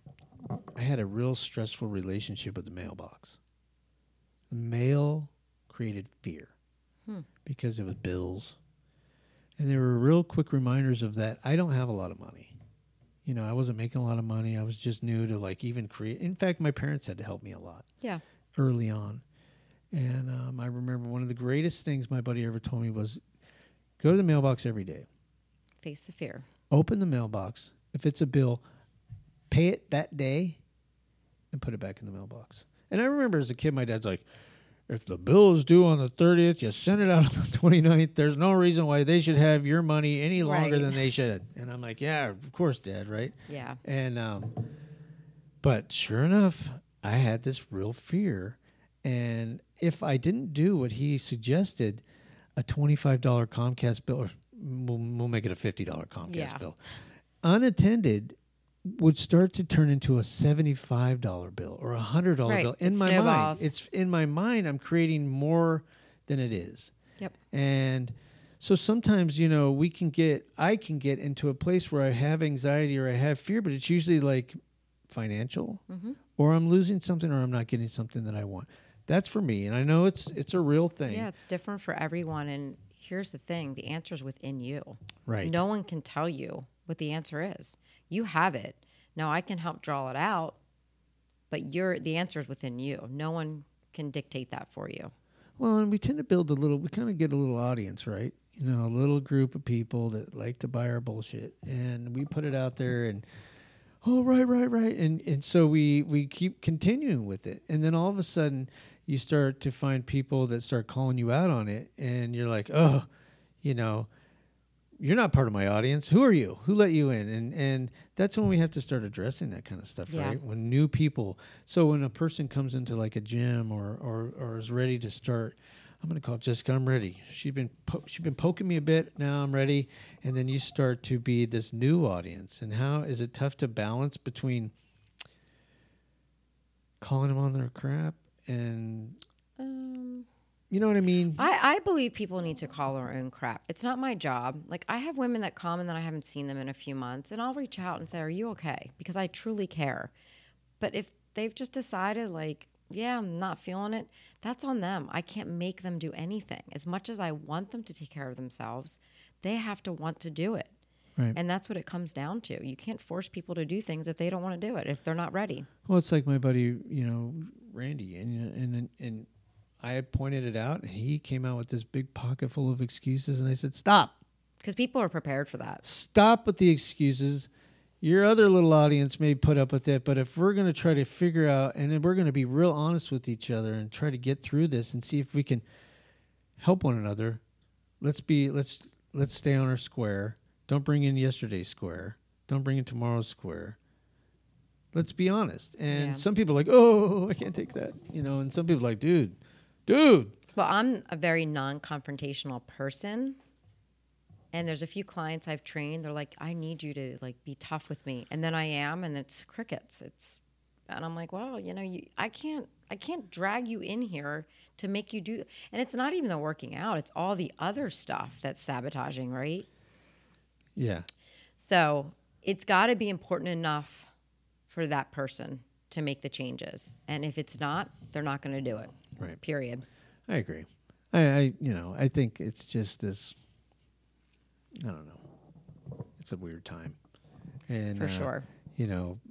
I had a real stressful relationship with the mailbox. The mail created fear Hmm. because it was bills. And there were real quick reminders of that. I don't have a lot of money. You know, I wasn't making a lot of money. I was just new to like even create. In fact, my parents had to help me a lot Yeah. early on. And um, I remember one of the greatest things my buddy ever told me was go to the mailbox every day. Face the fear. Open the mailbox. If it's a bill, pay it that day and put it back in the mailbox. And I remember as a kid, my dad's like, if the bill is due on the thirtieth, you send it out on the twenty-ninth. There's no reason why they should have your money any longer Right. than they should. And I'm like, yeah, of course, Dad, right? Yeah. And um, but sure enough, I had this real fear. And if I didn't do what he suggested, a twenty-five dollars Comcast bill, or we'll, we'll make it a fifty dollars Comcast Yeah. bill, unattended, would start to turn into a seventy-five dollars bill or a one hundred dollars Right. bill. In It my snowballs. mind, it's in my mind, I'm creating more than it is. Yep. And so sometimes, you know, we can get, I can get into a place where I have anxiety or I have fear, but it's usually like financial, Mm-hmm. or I'm losing something, or I'm not getting something that I want. That's for me. And I know it's it's a real thing. Yeah, it's different for everyone. And here's the thing, the answer is within you. Right. No one can tell you what the answer is. You have it. Now I can help draw it out, but you're the answer is within you. No one can dictate that for you. Well, and we tend to build a little, we kind of get a little audience, right? You know, a little group of people that like to buy our bullshit. And we put it out there and, oh, right, right, right. And and so we, we keep continuing with it. And then all of a sudden you start to find people that start calling you out on it. And you're like, oh, you know, you're not part of my audience. Who are you? Who let you in? And and that's when we have to start addressing that kind of stuff, Yeah. right? When new people, so when a person comes into like a gym or or, or is ready to start, I'm going to call Jessica. I'm ready. She's been po- she's been poking me a bit. Now I'm ready. And then you start to be this new audience. And how is it tough to balance between calling them on their crap and Um, you know what I mean? I, I believe people need to call their own crap. It's not my job. Like, I have women that come and then I haven't seen them in a few months, and I'll reach out and say, "Are you okay?" Because I truly care. But if they've just decided, like, yeah, I'm not feeling it, that's on them. I can't make them do anything. As much as I want them to take care of themselves, they have to want to do it. Right. And that's what it comes down to. You can't force people to do things if they don't want to do it, if they're not ready. Well, it's like my buddy, you know, Randy, and and and I had pointed it out, and he came out with this big pocket full of excuses, and I said, "Stop, Because people are prepared for that. stop with the excuses. Your other little audience may put up with it, but if we're going to try to figure out, and then we're going to be real honest with each other and try to get through this and see if we can help one another, let's be let's let's stay on our square. Don't bring in yesterday's square. Don't bring in tomorrow's square. Let's be honest." And Yeah. some people are like, "Oh, I can't take that," you know, and some people are like, "Dude, dude." Well, I'm a very non-confrontational person. And there's a few clients I've trained. They're like, "I need you to like be tough with me," and then I am, and it's crickets. It's, and I'm like, "Well, you know, you, I can't, I can't drag you in here to make you do." And it's not even the working out; it's all the other stuff that's sabotaging, right? Yeah. So it's got to be important enough for that person to make the changes, and if it's not, they're not going to do it. Right. Period. I agree. I, I, you know, I think it's just this, I don't know. It's a weird time. And For uh, sure. You know,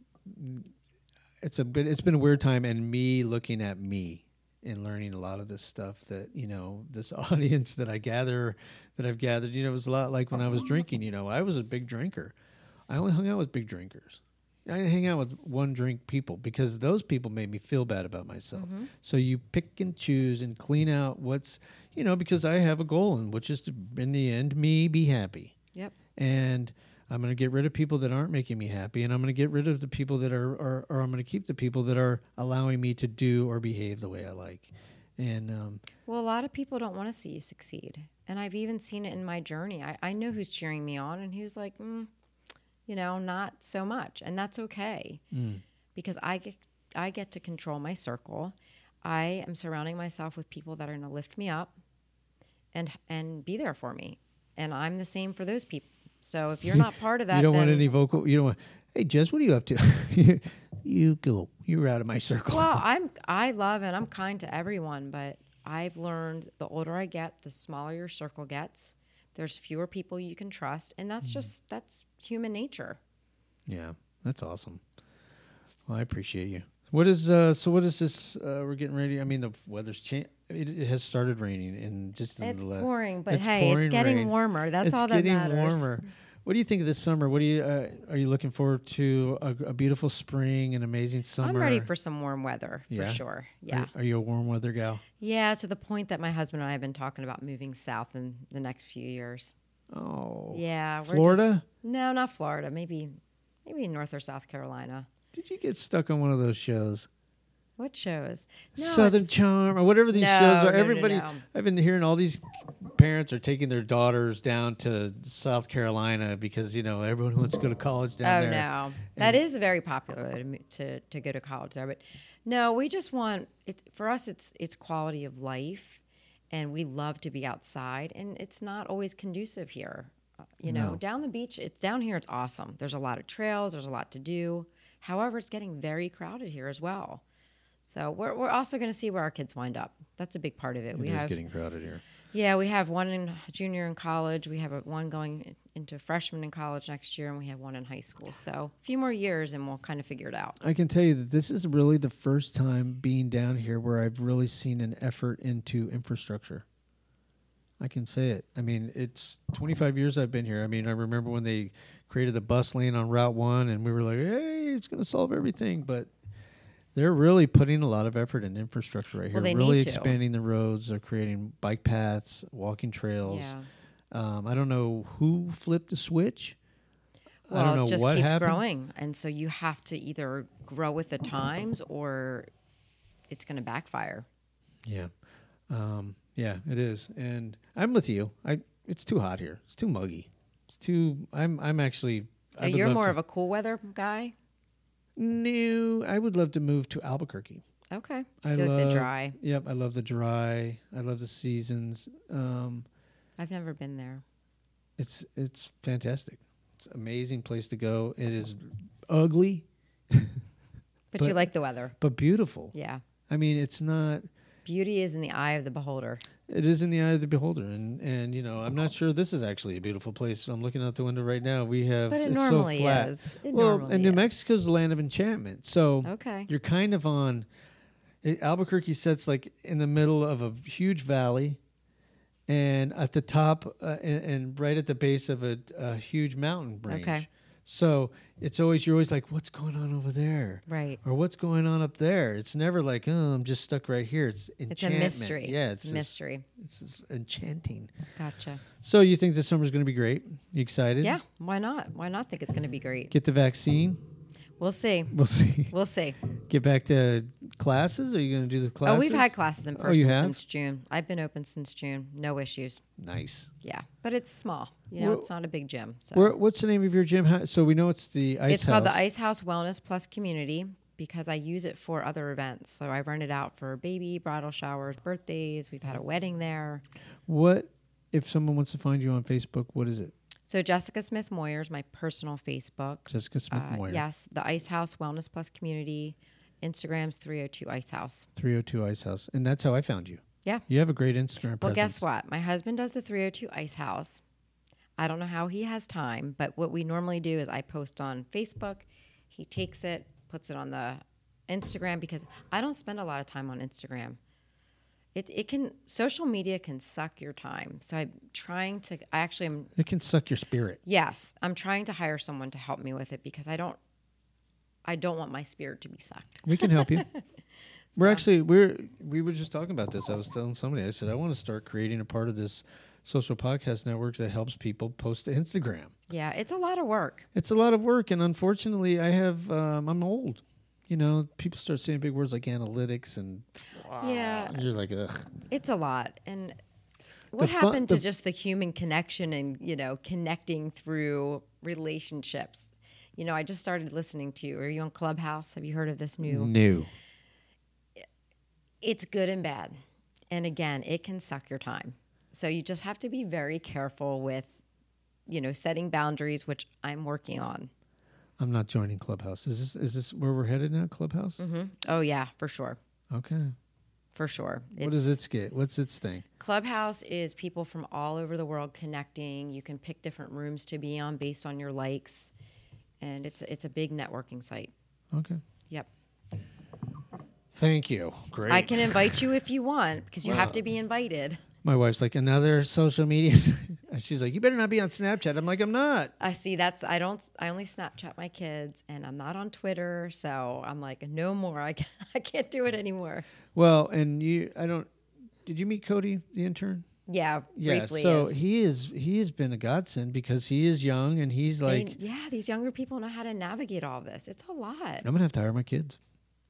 it's a bit, it's been a weird time, and me looking at me and learning a lot of this stuff that, you know, this audience that I gather, that I've gathered, you know, it was a lot like when I was drinking, you know, I was a big drinker. I only hung out with big drinkers. I didn't hang out with one drink people because those people made me feel bad about myself. Mm-hmm. So you pick and choose and clean out what's, you know, because I have a goal, and which is to, in the end, me be happy. Yep. And I'm going to get rid of people that aren't making me happy, and I'm going to get rid of the people that are, are or I'm going to keep the people that are allowing me to do or behave the way I like. And um, Well, a lot of people don't want to see you succeed. And I've even seen it in my journey. I, I know who's cheering me on and who's like, mm, you know, not so much. And that's okay mm, because I get, I get to control my circle. I am surrounding myself with people that are going to lift me up and and be there for me. And I'm the same for those people. So if you're not part of that, you don't then, want any vocal. You don't want. Hey, Jess, what are you up to? You go. You're out of my circle. Well, I'm I love and I'm kind to everyone, but I've learned the older I get, the smaller your circle gets. There's fewer people you can trust, and that's just that's human nature. Yeah, that's awesome. Well, I appreciate you. What is uh? So what is this? Uh, we're getting ready. I mean, the weather's changed. It, it has started raining, and just in It's the la- pouring, but it's hey, pouring it's getting rain. warmer. That's it's all that getting matters. warmer. What do you think of this summer? What do you uh, are you looking forward to? A, a beautiful spring, an amazing summer. I'm ready for some warm weather for Yeah? sure. Are Yeah. you, are you a warm weather gal? Yeah, to the point that my husband and I have been talking about moving south in the next few years. Oh, Yeah, we're Florida? Just, no, not Florida. Maybe, maybe North or South Carolina. Did you get stuck on one of those shows? What shows? No, Southern it's- Charm or whatever these No, shows no, are. no, Everybody, no. I've been hearing all these parents are taking their daughters down to South Carolina because you know everyone wants to go to college down Oh there. no, that is very popular to, mo- to to go to college there. But no, we just want it's for us. It's it's quality of life, and we love to be outside, and it's not always conducive here. Uh, You know, No. down the beach, it's down here. It's awesome. There's a lot of trails. There's a lot to do. However, it's getting very crowded here as well. So we're we're also going to see where our kids wind up. That's a big part of it. It we is have getting crowded here. yeah, we have one in junior in college. We have a, one going into freshman in college next year, and we have one in high school. So a few more years, and we'll kind of figure it out. I can tell you that this is really the first time being down here where I've really seen an effort into infrastructure. I can say it. I mean, it's twenty-five years I've been here. I mean, I remember when they created the bus lane on Route one, and we were like, hey, it's going to solve everything. But they're really putting a lot of effort in infrastructure right here. Well, they really need to. expanding the roads. They're creating bike paths, walking trails. Yeah. Um, I don't know who flipped the switch. I Well, don't know it just what keeps happened. growing. And so you have to either grow with the times or it's going to backfire. Yeah. Um, yeah, it is. And I'm with you. I it's too hot here. It's too muggy. It's too I'm I'm actually So you're more of a cool weather guy? No, I would love to move to Albuquerque. Okay. I So you like love the dry. Yep, I love the dry. I love the seasons. Um, I've never been there. it's it's fantastic. It's an amazing place to go. It is ugly, But, But- you like the weather. but beautiful. Yeah. I mean, it's not. Beauty is in the eye of the beholder. It is in the eye of the beholder, and and you know, I'm not sure this is actually a beautiful place. I'm looking out the window right now. We have But it it's normally so flat. is. It well, normally and New is. Mexico's the land of enchantment, so Okay. you're kind of on. It, Albuquerque sits like in the middle of a huge valley, and at the top uh, and, and right at the base of a, a huge mountain range. Okay. So it's always you're always like, what's going on over there? Right. Or what's going on up there? It's never like, oh, I'm just stuck right here. It's It's a enchantment. mystery. Yeah, it's It's a this- mystery. It's just enchanting. Gotcha. So you think this summer's going to be great? You excited? Yeah. Why not? Why not think it's going to be great? Get the vaccine. We'll see. We'll see. We'll see. Get back to classes. Are you going to do the classes? Oh, we've had classes in Oh, you person have? since June. I've been open since June. No issues. Nice. Yeah. But it's small. You know, Well, it's not a big gym. So Where, what's the name of your gym? How, so we know it's the Ice it's House. called the Ice House Wellness Plus Community because I use it for other events. So I rent it out for baby, bridal showers, birthdays. We've had a wedding there. What if someone wants to find you on Facebook? What is it? So Jessica Smith Moyer is my personal Facebook. Jessica Smith Uh, Moyer. yes, the Ice House Wellness Plus Community. Instagram's three oh two Ice House. three oh two Ice House. And that's how I found you. Yeah. You have a great Instagram presence. Well, guess what? My husband does the three oh two Ice House. I don't know how he has time, but what we normally do is I post on Facebook. He takes it, puts it on the Instagram because I don't spend a lot of time on Instagram. It it can social media can suck your time. So I'm trying to I actually am It can suck your spirit. yes, I'm trying to hire someone to help me with it because I don't I don't want my spirit to be sucked. We can help you. We're actually we're we were just talking about this. I was telling somebody. I said I want to start creating a part of this social podcast network that helps people post to Instagram. Yeah, it's a lot of work. It's a lot of work, and unfortunately, I have um, I'm old. You know, people start saying big words like analytics, and Yeah. and you're like, ugh. It's a lot. And what fun- happened to the- just the human connection and, you know, connecting through relationships? You know, I just started listening to you. Are you on Clubhouse? Have you heard of this new? New. It's good and bad. And again, it can suck your time. So you just have to be very careful with, you know, setting boundaries, which I'm working on. I'm not joining Clubhouse. Is this is this where we're headed now? Clubhouse? hmm Oh, yeah, for sure. Okay. For sure. What does its get? What's its thing? Clubhouse is people from all over the world connecting. You can pick different rooms to be on based on your likes. And it's it's a big networking site. Okay. Yep. Thank you. Great. I can invite you if you want because you have Wow. to be invited. My wife's like, another social media. She's like, you better not be on Snapchat. I'm like, I'm not. I see that's I don't I only Snapchat my kids and I'm not on Twitter, so I'm like no more. I can't, I can't do it anymore. Well, and you, I don't. Did you meet Cody, the intern? Yeah, Yeah. briefly. So is. he is. He has been a godsend because he is young and he's They- like, yeah, these younger people know how to navigate all this. It's a lot. I'm gonna have to hire my kids.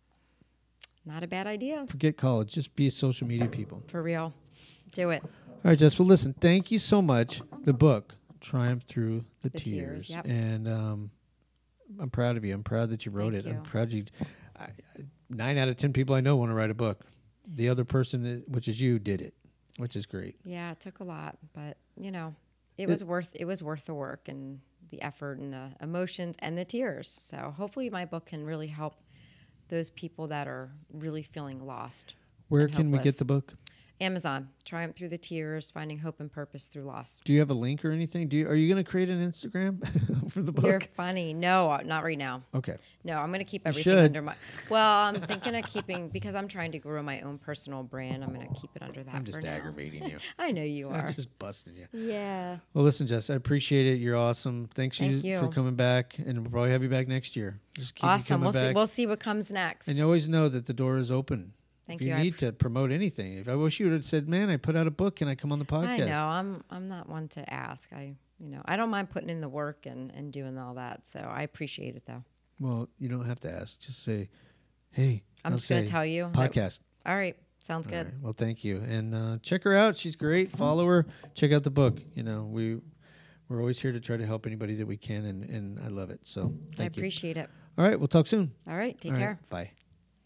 Not a bad idea. Forget college. Just be social media people. For real. Do it. All right, Jess. Well, listen. Thank you so much. The book, Triumph Through the, The Tears, Tears, yep. and um, I'm proud of you. I'm proud that you wrote Thank it. I'm you. proud you. I, I, nine out of ten people I know want to write a book. The other person, that- which is you, did it, which is great. Yeah, it took a lot, but you know, it, It- was worth it was worth the work and the effort and the emotions and the tears. So hopefully my book can really help those people that are really feeling lost. Where and can we hopeless. get the book? Amazon, Triumph Through the Tears, Finding Hope and Purpose Through Loss. Do you have a link or anything? Do you, are you going to create an Instagram for the book? You're funny. No, uh, not right now. Okay. No, I'm going to keep You everything should. under my. Well, I'm thinking of keeping because I'm trying to grow my own personal brand. I'm going to keep it under that. I'm just for now. aggravating you. I know you are. I'm just busting you. Yeah. Well, listen, Jess, I appreciate it. You're awesome. Thanks Thank you you. for coming back, and we'll probably have you back next year. Just keep you Awesome. coming We'll see. back. We'll see what comes next. And you always know that the door is open. Thank if you, you. need to promote anything, if I wish you would have said, "Man, I put out a book. Can I come on the podcast?" I know. I'm I'm not one to ask. I you know I don't mind putting in the work and, and doing all that. So I appreciate it though. Well, you don't have to ask. Just say, "Hey." I'm I'll just gonna say, tell you. podcast. That, all right. Sounds All good. right. Well, thank you, and uh, check her out. She's great. Follow her. Check out the book. You know, we we're always here to try to help anybody that we can, and, and I love it. So thank I you. appreciate it. All right, we'll talk soon. All right. Take All care. right, bye.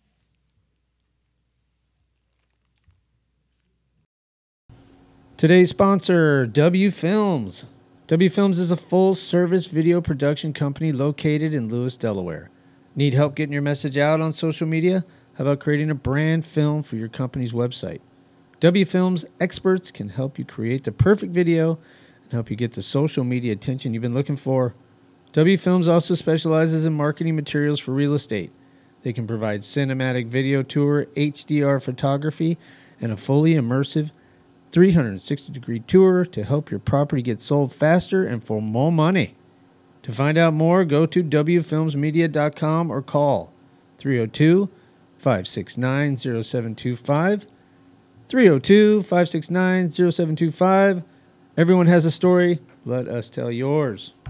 Today's sponsor, W Films. W Films is a full-service video production company located in Lewis, Delaware. Need help getting your message out on social media? How about creating a brand film for your company's website? W Films experts can help you create the perfect video and help you get the social media attention you've been looking for. W Films also specializes in marketing materials for real estate. They can provide cinematic video tour, H D R photography, and a fully immersive three sixty degree tour to help your property get sold faster and for more money. To find out more, go to w films media dot com or call three oh two, five six nine, oh seven two five, three oh two, five six nine, oh seven two five. Everyone has a story. Let us tell yours.